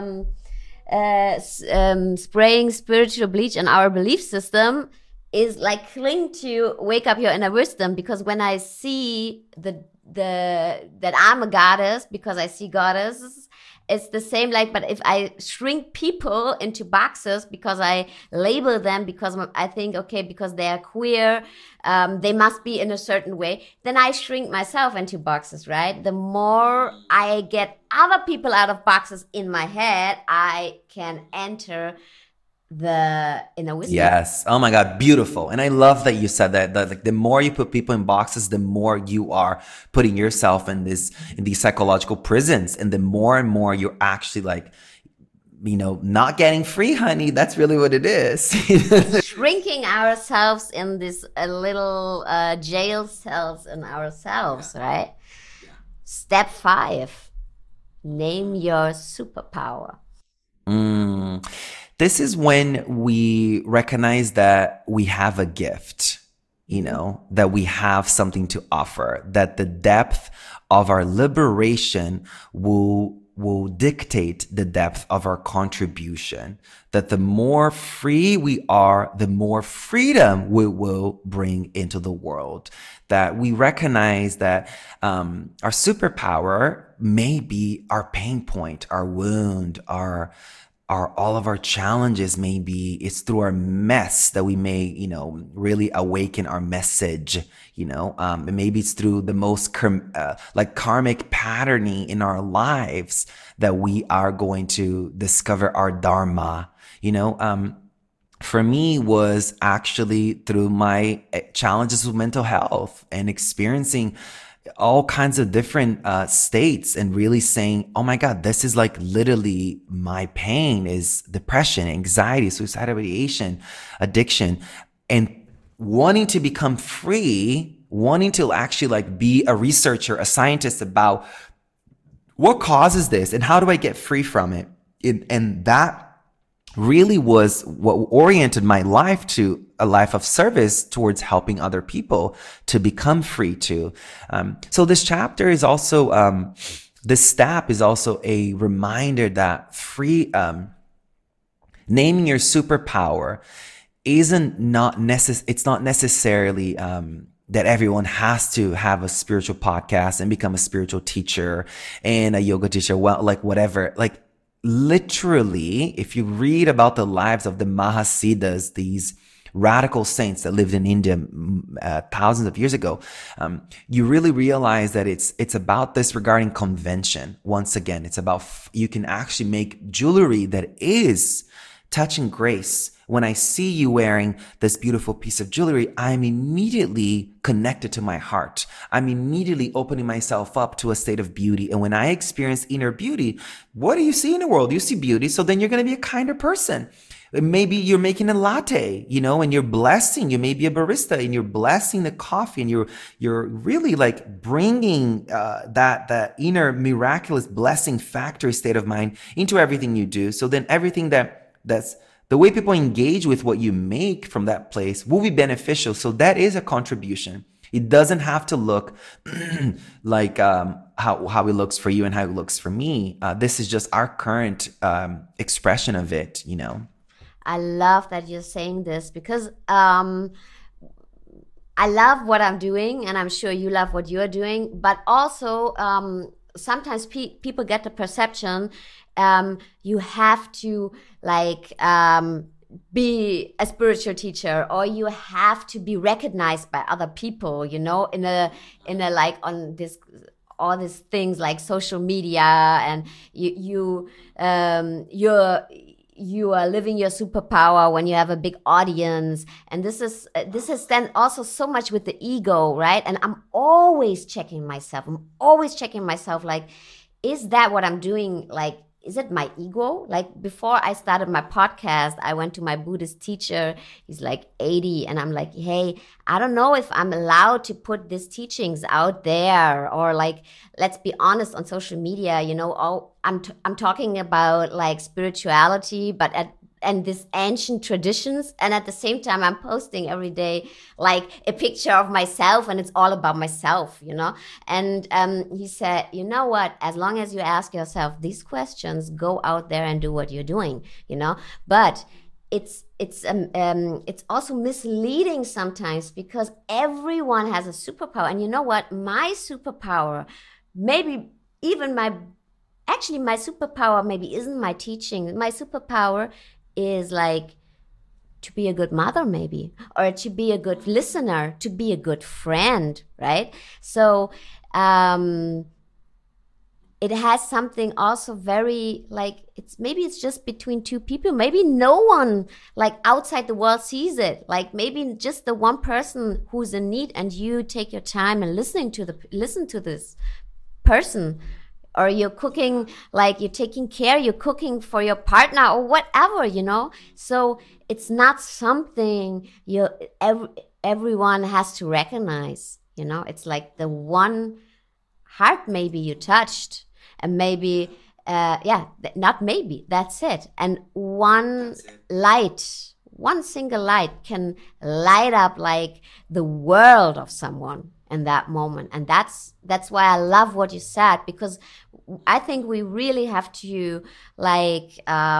spraying spiritual bleach in our belief system is like cling to wake up your inner wisdom, because when I see that I'm a goddess, because I see goddesses, it's the same, like, but if I shrink people into boxes because I label them, because I think, okay, because they are queer, they must be in a certain way, then I shrink myself into boxes, right? The more I get other people out of boxes in my head, I can enter the inner wisdom. Yes. Oh my God. Beautiful. And I love that you said that like the more you put people in boxes, the more you are putting yourself in these psychological prisons. And the more and more you're actually like, not getting free, honey. That's really what it is. Shrinking ourselves in this little jail cells in ourselves, right? Yeah. Step 5, name your superpower. This is when we recognize that we have a gift, that we have something to offer, that the depth of our liberation will dictate the depth of our contribution, that the more free we are, the more freedom we will bring into the world, that we recognize that our superpower may be our pain point, our wound, all of our challenges. Maybe it's through our mess that we may, really awaken our message, and maybe it's through the most karmic patterning in our lives that we are going to discover our dharma. For me was actually through my challenges with mental health and experiencing all kinds of different states, and really saying, oh my God, this is like literally my pain is depression, anxiety, suicidal ideation, addiction, and wanting to become free, wanting to actually like be a researcher, a scientist about what causes this and how do I get free from it. And that really was what oriented my life to a life of service towards helping other people to become free too. So this chapter is also, this step is also a reminder that naming your superpower it's not necessarily, that everyone has to have a spiritual podcast and become a spiritual teacher and a yoga teacher. Well, like whatever, like, literally, if you read about the lives of the Mahasiddhas, these radical saints that lived in India thousands of years ago, you really realize that it's about disregarding convention. Once again, it's about you can actually make jewelry that is touching grace. When I see you wearing this beautiful piece of jewelry, I'm immediately connected to my heart. I'm immediately opening myself up to a state of beauty. And when I experience inner beauty, what do you see in the world? You see beauty. So then you're going to be a kinder person. Maybe you're making a latte, and you're blessing. You may be a barista and you're blessing the coffee, and you're really like bringing that inner miraculous blessing factory state of mind into everything you do. So then everything that's the way people engage with what you make from that place will be beneficial. So that is a contribution. It doesn't have to look like how it looks for you and how it looks for me. This is just our current expression of it, I love that you're saying this, because I love what I'm doing, and I'm sure you love what you're doing. But also, sometimes people get the perception you have to be a spiritual teacher, or you have to be recognized by other people, in a like on this all these things like social media, and you are living your superpower when you have a big audience. And this is then also so much with the ego, right? And I'm always checking myself. Like, is that what I'm doing? Like, is it my ego? Like, before I started my podcast, I went to my Buddhist teacher. He's like 80. And I'm like, hey, I don't know if I'm allowed to put these teachings out there, or like, let's be honest, on social media, I'm talking about like spirituality, and these ancient traditions. And at the same time, I'm posting every day like a picture of myself, and it's all about myself, And he said, you know what? As long as you ask yourself these questions, go out there and do what you're doing, But it's also misleading sometimes, because everyone has a superpower. And you know what? My superpower, maybe even my superpower maybe isn't my teaching. My superpower is like to be a good mother, maybe, or to be a good listener, to be a good friend, right? So it has something also very like, it's just between two people. Maybe no one like outside the world sees it. Like, maybe just the one person who's in need, and you take your time and listen to this person. Or you're cooking, like you're taking care, you're cooking for your partner or whatever, So it's not something everyone has to recognize, It's like the one heart maybe you touched, and maybe, not maybe, that's it. And one single light can light up like the world of someone in that moment. And that's why I love what you said, because I think we really have to like,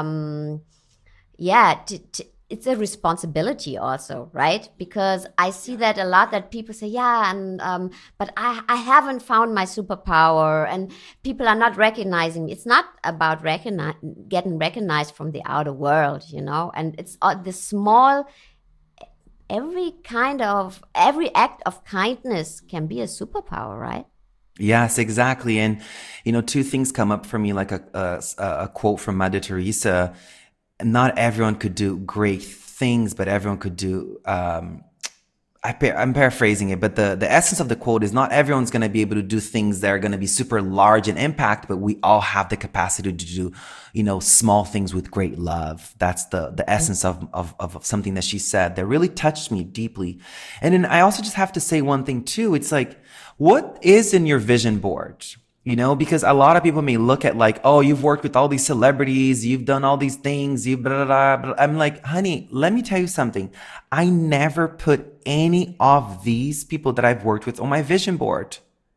it's a responsibility also, right? Because I see that a lot, that people say, but I haven't found my superpower, and people are not recognizing me. It's not about getting recognized from the outer world, And it's the small, every act of kindness can be a superpower, right? Yes, exactly. And, two things come up for me, like a quote from Mother Teresa. Not everyone could do great things, but everyone could do, I'm paraphrasing it, but the essence of the quote is, not everyone's going to be able to do things that are going to be super large in impact, but we all have the capacity to do, small things with great love. That's the essence of something that she said that really touched me deeply. And then I also just have to say one thing too. It's like, what is in your vision board? Because a lot of people may look at like, oh, you've worked with all these celebrities, you've done all these things, you blah, blah, blah. I'm like, honey, let me tell you something. I never put any of these people that I've worked with on my vision board.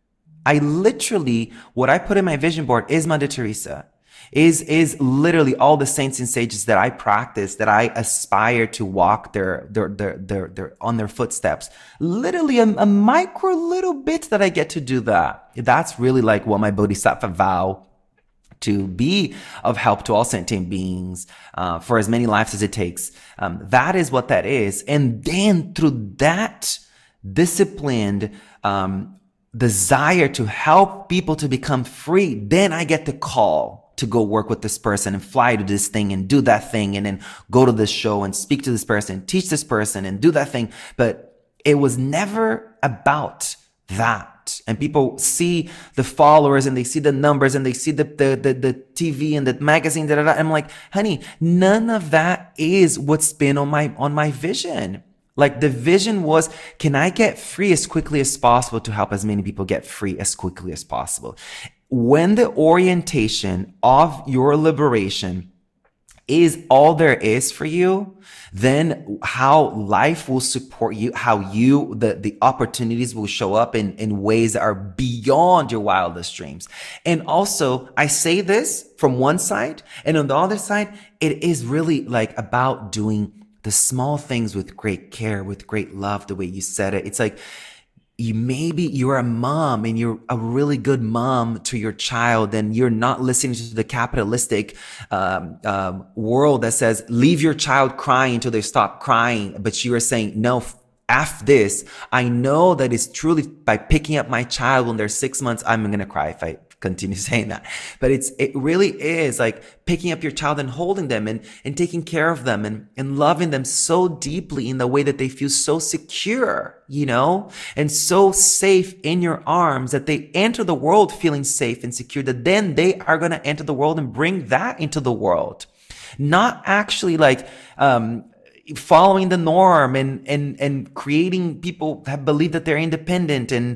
What I put in my vision board is Mother Teresa, is literally all the saints and sages that I practice, that I aspire to walk their on their footsteps. Literally a micro little bit that I get to do that. That's really like what my Bodhisattva vow to be of help to all sentient beings, for as many lives as it takes. That is what that is. And then through that disciplined, desire to help people to become free, then I get the call to go work with this person and fly to this thing and do that thing, and then go to this show and speak to this person, teach this person and do that thing. But it was never about that. And people see the followers and they see the numbers and they see the TV and the magazine, I'm like, honey, none of that is what's been on my vision. Like, the vision was, can I get free as quickly as possible to help as many people get free as quickly as possible? When the orientation of your liberation is all there is for you, then how life will support you, how the opportunities will show up in ways that are beyond your wildest dreams. And also, I say this from one side, and on the other side, it is really like about doing the small things with great care, with great love, the way you said it. It's like, you're a mom and you're a really good mom to your child, and you're not listening to the capitalistic world that says, leave your child crying until they stop crying. But you are saying, no, after this, I know that it's truly by picking up my child when they're 6 months. I'm going to cry if I continue saying that, but it really is like picking up your child and holding them and taking care of them and loving them so deeply in the way that they feel so secure, and so safe in your arms that they enter the world feeling safe and secure, that then they are going to enter the world and bring that into the world. Not actually like, following the norm and creating people that believe that they're independent. And,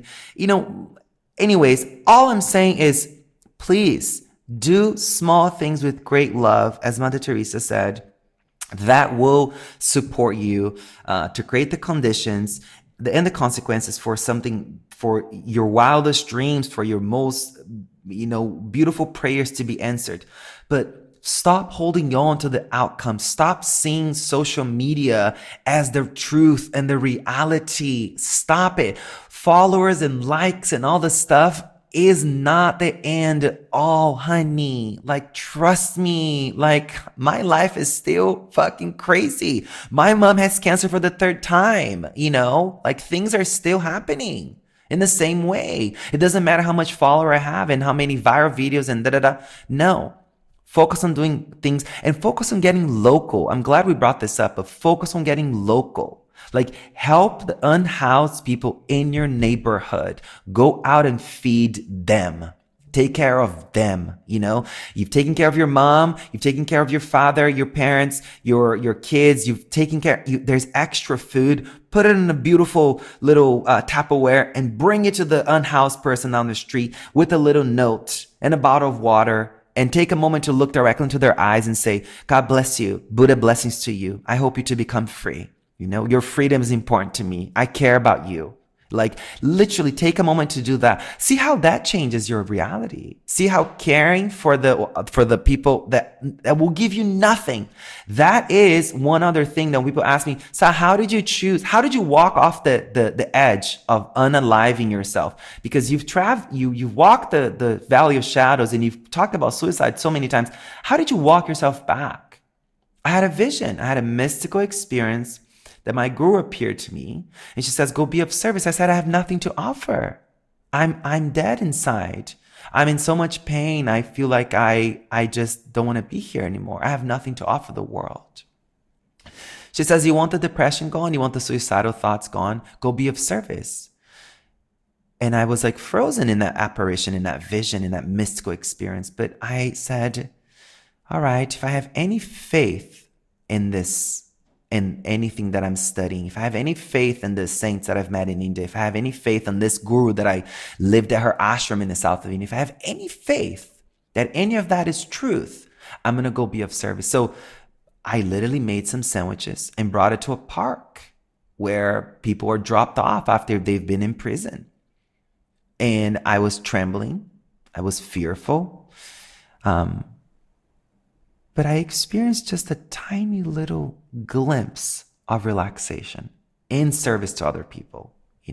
anyways, all I'm saying is, please do small things with great love, as Mother Teresa said, that will support you to create the conditions and the consequences for something, for your wildest dreams, for your most, beautiful prayers to be answered. But stop holding on to the outcome. Stop seeing social media as the truth and the reality. Stop it. Followers and likes and all this stuff is not the end all, honey. Like, trust me. Like, my life is still fucking crazy. My mom has cancer for the 3rd time, like things are still happening in the same way. It doesn't matter how much follower I have and how many viral videos and No. Focus on doing things and focus on getting local. I'm glad we brought this up, but focus on getting local. Like, help the unhoused people in your neighborhood. Go out and feed them. Take care of them. You've taken care of your mom. You've taken care of your father, your parents, your kids. You've taken care. There's extra food. Put it in a beautiful little Tupperware and bring it to the unhoused person down the street with a little note and a bottle of water. And take a moment to look directly into their eyes and say, God bless you. Buddha blessings to you. I hope you to become free. Your freedom is important to me. I care about you. Like, literally take a moment to do that. See how that changes your reality. See how caring for the people that will give you nothing. That is one other thing that people ask me. So how did you choose? How did you walk off the edge of unaliving yourself? Because you've walked the valley of shadows and you've talked about suicide so many times. How did you walk yourself back? I had a vision. I had a mystical experience that my guru appeared to me and she says, go be of service. I said, I have nothing to offer. I'm dead inside. I'm in so much pain. I feel like I just don't want to be here anymore. I have nothing to offer the world. She says, you want the depression gone? You want the suicidal thoughts gone? Go be of service. And I was like frozen in that apparition, in that vision, in that mystical experience. But I said, all right, if I have any faith in this, in anything that I'm studying, if I have any faith in the saints that I've met in India, if I have any faith in this guru that I lived at her ashram in the south of India, if I have any faith that any of that is truth, I'm going to go be of service. So I literally made some sandwiches and brought it to a park where people are dropped off after they've been in prison. And I was trembling. I was fearful. But I experienced just a tiny little glimpse of relaxation in service to other people,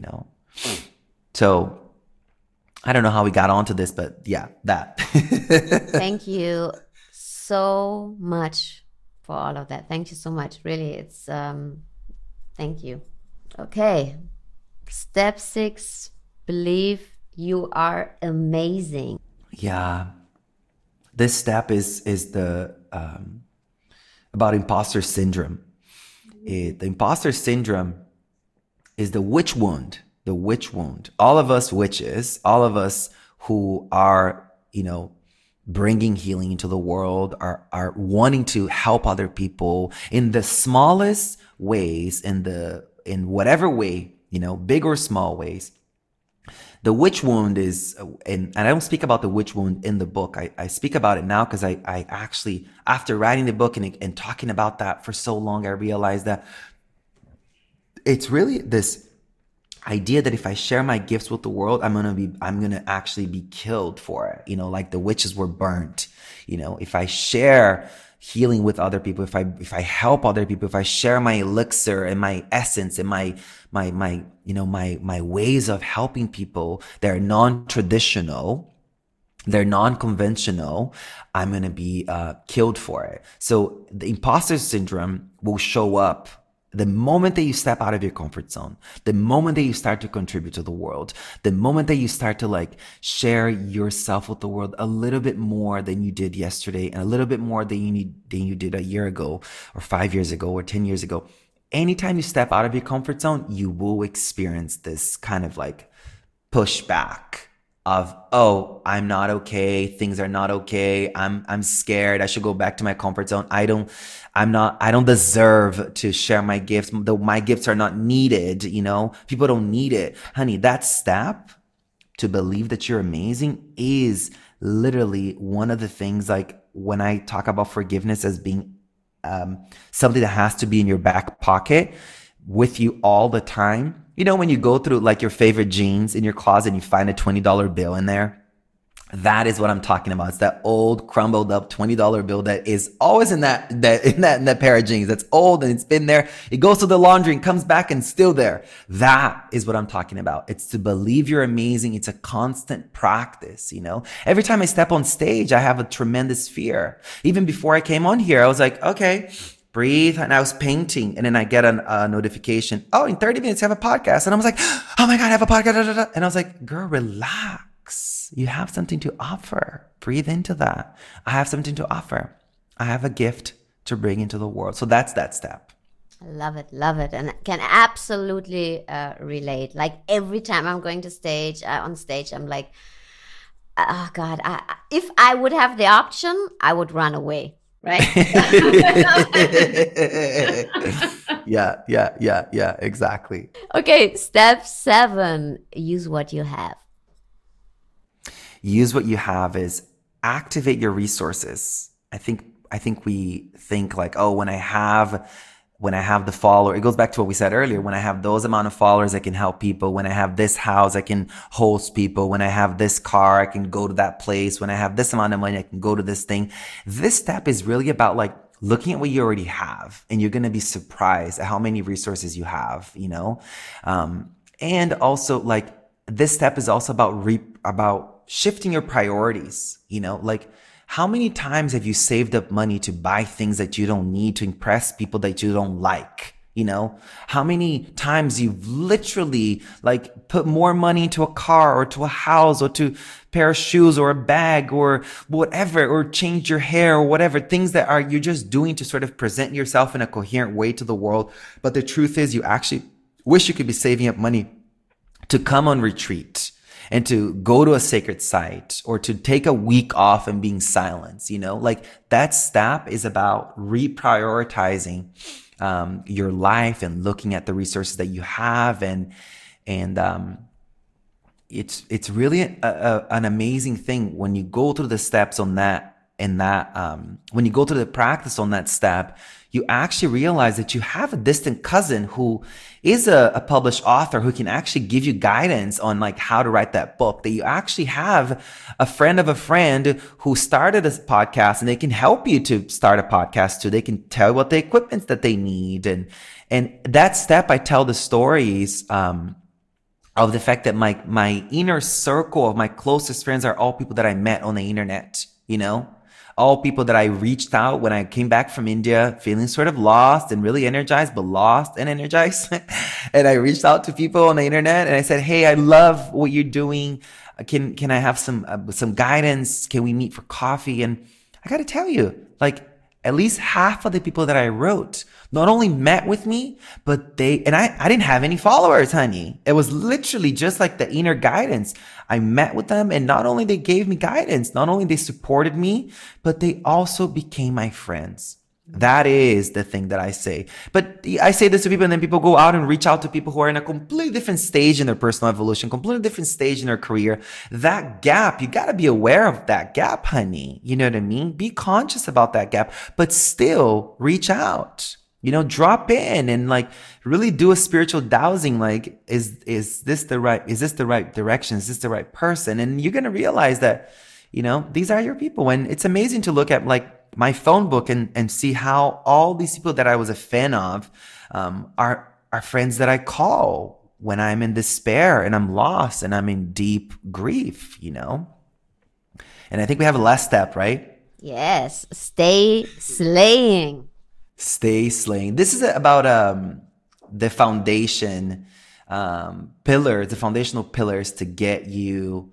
So I don't know how we got onto this, but yeah, that. Thank you so much for all of that. Thank you so much. Really, it's, thank you. Okay. Step 6, believe you are amazing. Yeah. This step is the about imposter syndrome. The imposter syndrome is the witch wound. The witch wound. All of us witches, all of us who are, bringing healing into the world, are wanting to help other people in the smallest ways, in whatever way, big or small ways. The witch wound is, and I don't speak about the witch wound in the book. I speak about it now because I actually, after writing the book and talking about that for so long, I realized that it's really this idea that if I share my gifts with the world, I'm gonna actually be killed for it. Like the witches were burnt. If I share healing with other people, if I help other people, if I share my elixir and my essence and my ways of helping people, they're non-traditional, they're non-conventional, I'm going to be killed for it. So the imposter syndrome will show up The moment that you step out of your comfort zone, the moment that you start to contribute to the world, the moment that you start to like share yourself with the world a little bit more than you did yesterday and a little bit more than you did a year ago or 5 years ago or 10 years ago, anytime you step out of your comfort zone, you will experience this kind of like pushback of, oh, I'm not okay. Things are not okay. I'm scared. I should go back to my comfort zone. I don't deserve to share my gifts. Though my gifts are not needed. People don't need it. Honey, that step to believe that you're amazing is literally one of the things, like when I talk about forgiveness as being something that has to be in your back pocket with you all the time. When you go through like your favorite jeans in your closet and you find a $20 bill in there, that is what I'm talking about. It's that old crumbled up $20 bill that is always in that pair of jeans. That's old and it's been there. It goes to the laundry and comes back and still there. That is what I'm talking about. It's to believe you're amazing. It's a constant practice, Every time I step on stage, I have a tremendous fear. Even before I came on here, I was like, okay, breathe. And I was painting and then I get a notification. Oh, in 30 minutes, you have a podcast. And I was like, oh my God, I have a podcast. And I was like, girl, relax. You have something to offer. Breathe into that. I have something to offer. I have a gift to bring into the world. So that's that step. I love it. Love it. And I can absolutely relate. Like every time I'm going to on stage, I'm like, oh God, if I would have the option, I would run away. Right? Yeah, exactly. Okay, step 7, use what you have. Use what you have is activate your resources. I think we think like, oh, when I have the follower, it goes back to what we said earlier. When I have those amount of followers, I can help people. When I have this house, I can host people. When I have this car, I can go to that place. When I have this amount of money, I can go to this thing. This step is really about like looking at what you already have, and you're going to be surprised at how many resources you have, and also like this step is also about shifting your priorities, like how many times have you saved up money to buy things that you don't need to impress people that you don't like? How many times you've literally like put more money into a car or to a house or to a pair of shoes or a bag or whatever, or change your hair or whatever, things that you're just doing to sort of present yourself in a coherent way to the world. But the truth is you actually wish you could be saving up money to come on retreat and to go to a sacred site or to take a week off and being silent, like that step is about reprioritizing your life and looking at the resources that you have. And it's really an amazing thing when you go through the steps on that, when you go through the practice on that step, you actually realize that you have a distant cousin who is a published author who can actually give you guidance on like how to write that book, that you actually have a friend of a friend who started a podcast and they can help you to start a podcast too. They can tell you what the equipment that they need. And that step, I tell the stories, of the fact that my inner circle of my closest friends are all people that I met on the internet, all people that I reached out when I came back from India, feeling sort of lost and really energized, but lost and energized. And I reached out to people on the internet and I said, hey, I love what you're doing. Can I have some guidance? Can we meet for coffee? And I got to tell you, like at least half of the people that I wrote not only met with me, but I didn't have any followers, honey. It was literally just like the inner guidance. I met with them and not only they gave me guidance, not only they supported me, but they also became my friends. That is the thing that I say. But I say this to people and then people go out and reach out to people who are in a completely different stage in their personal evolution, completely different stage in their career. That gap, you got to be aware of that gap, honey. You know what I mean? Be conscious about that gap, but still reach out. Drop in and like really do a spiritual dowsing. Like, is this the right direction? Is this the right person? And you're going to realize that, these are your people. And it's amazing to look at like my phone book and see how all these people that I was a fan of, are friends that I call when I'm in despair and I'm lost and I'm in deep grief, And I think we have a last step, right? Yes. Stay slaying. Stay slaying. This is about the foundation pillars, the foundational pillars to get you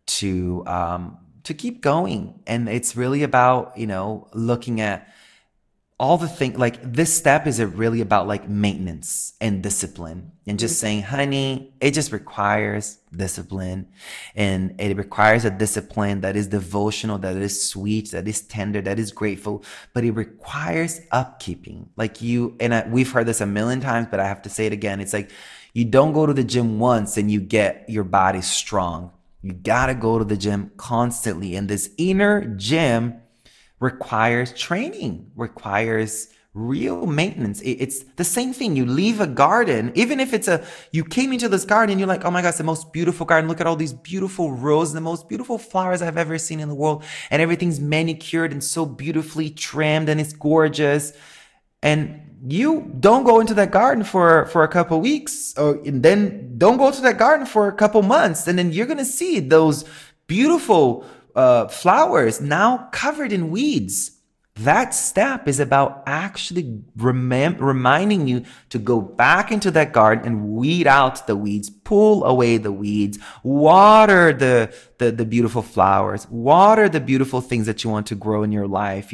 to keep going. And it's really about, looking at all the things. Like, this step is really about like maintenance and discipline, and just saying, honey, it just requires discipline, and it requires a discipline that is devotional, that is sweet, that is tender, that is grateful, but it requires upkeeping. Like we've heard this a million times, but I have to say it again. It's like, you don't go to the gym once and you get your body strong. You gotta go to the gym constantly. And this inner gym requires training, requires real maintenance. It's the same thing. You leave a garden, even if you came into this garden, you're like, oh my gosh, the most beautiful garden. Look at all these beautiful roses, the most beautiful flowers I've ever seen in the world. And everything's manicured and so beautifully trimmed, and it's gorgeous. And you don't go into that garden for a couple of weeks, and then don't go to that garden for a couple months. And then you're going to see those beautiful flowers now covered in weeds. That step is about actually reminding you to go back into that garden and weed out the weeds, pull away the weeds, water the beautiful flowers, water the beautiful things that you want to grow in your life,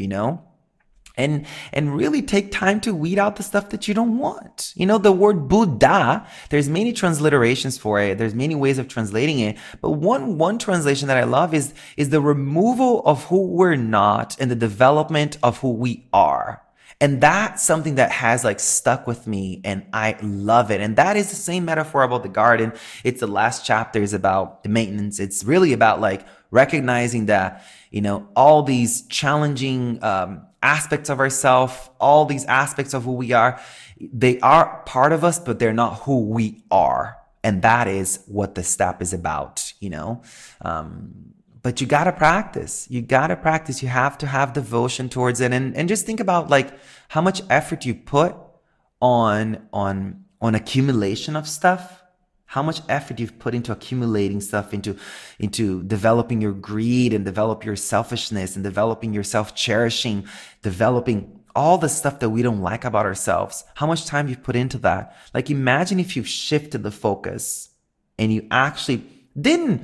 and really take time to weed out the stuff that you don't want. The word Buddha, there's many transliterations for it. There's many ways of translating it. But one translation that I love is the removal of who we're not and the development of who we are. And that's something that has like stuck with me, and I love it. And that is the same metaphor about the garden. It's the last chapter is about the maintenance. It's really about like recognizing that, all these challenging, aspects of ourselves, all these aspects of who we are, they are part of us, but they're not who we are. And that is what the step is about, but you got to practice. You have to have devotion towards it. And just think about like how much effort you put on accumulation of stuff. How much effort you've put into accumulating stuff, into developing your greed, and develop your selfishness, and developing your self-cherishing, developing all the stuff that we don't like about ourselves. How much time you've put into that. Like, imagine if you shifted the focus and you actually didn't,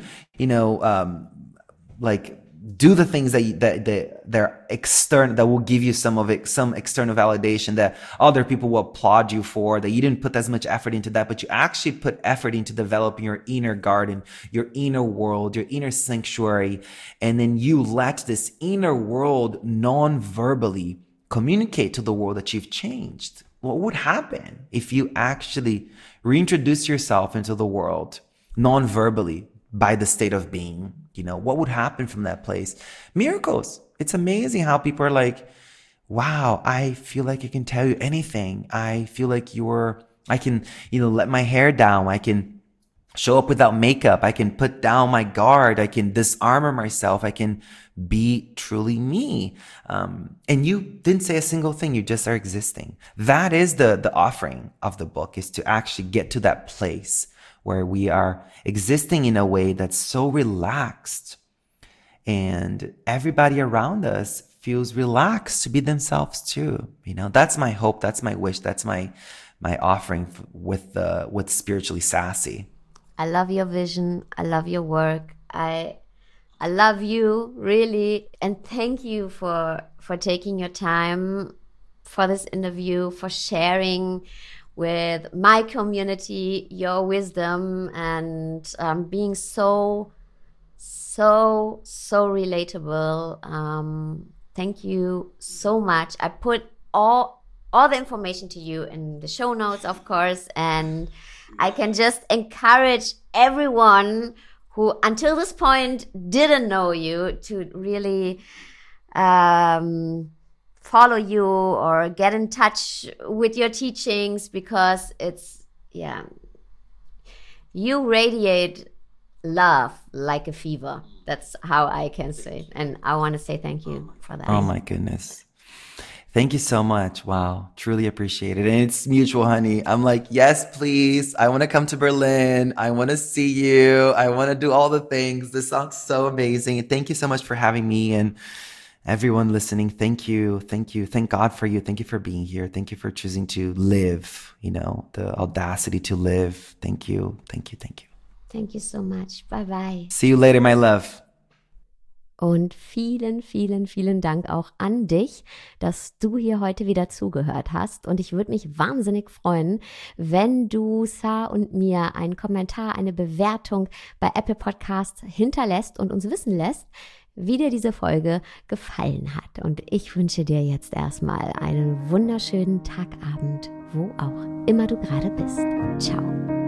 like do the things that they're external, that will give you some external validation, that other people will applaud you for, that you didn't put as much effort into that, but you actually put effort into developing your inner garden, your inner world, your inner sanctuary. And then you let this inner world non-verbally communicate to the world that you've changed. What would happen if you actually reintroduce yourself into the world non-verbally by the state of being? What would happen from that place? Miracles. It's amazing how people are like, wow, I feel like I can tell you anything. I feel like I can, let my hair down. I can show up without makeup. I can put down my guard. I can disarmor myself. I can be truly me. And you didn't say a single thing. You just are existing. That is the offering of the book, is to actually get to that place where we are existing in a way that's so relaxed, and everybody around us feels relaxed to be themselves too. That's my hope. That's my wish. That's my offering with Spiritually Sassy. I love your vision. I love your work. I love you, really. And thank you for taking your time for this interview, for sharing with my community your wisdom, and being so relatable. Thank you so much. I put all the information to you in the show notes, of course, and I can just encourage everyone who until this point didn't know you to really follow you or get in touch with your teachings, because you radiate love like a fever. That's how I can say it. And I want to say thank you for that. Oh my goodness. Thank you so much. Wow. Truly appreciate it. And it's mutual, honey. I'm like, yes, please. I want to come to Berlin. I want to see you. I want to do all the things. This sounds so amazing. Thank you so much for having me. And everyone listening, thank you. Thank God for you. Thank you for being here. Thank you for choosing to live, the audacity to live. Thank you. Thank you so much. Bye bye. See you later, my love. Und vielen, vielen, vielen Dank auch an dich, dass du hier heute wieder zugehört hast. Und ich würde mich wahnsinnig freuen, wenn du Sa und mir einen Kommentar, eine Bewertung bei Apple Podcasts hinterlässt und uns wissen lässt, wie dir diese Folge gefallen hat. Und ich wünsche dir jetzt erstmal einen wunderschönen Tagabend, wo auch immer du gerade bist. Ciao.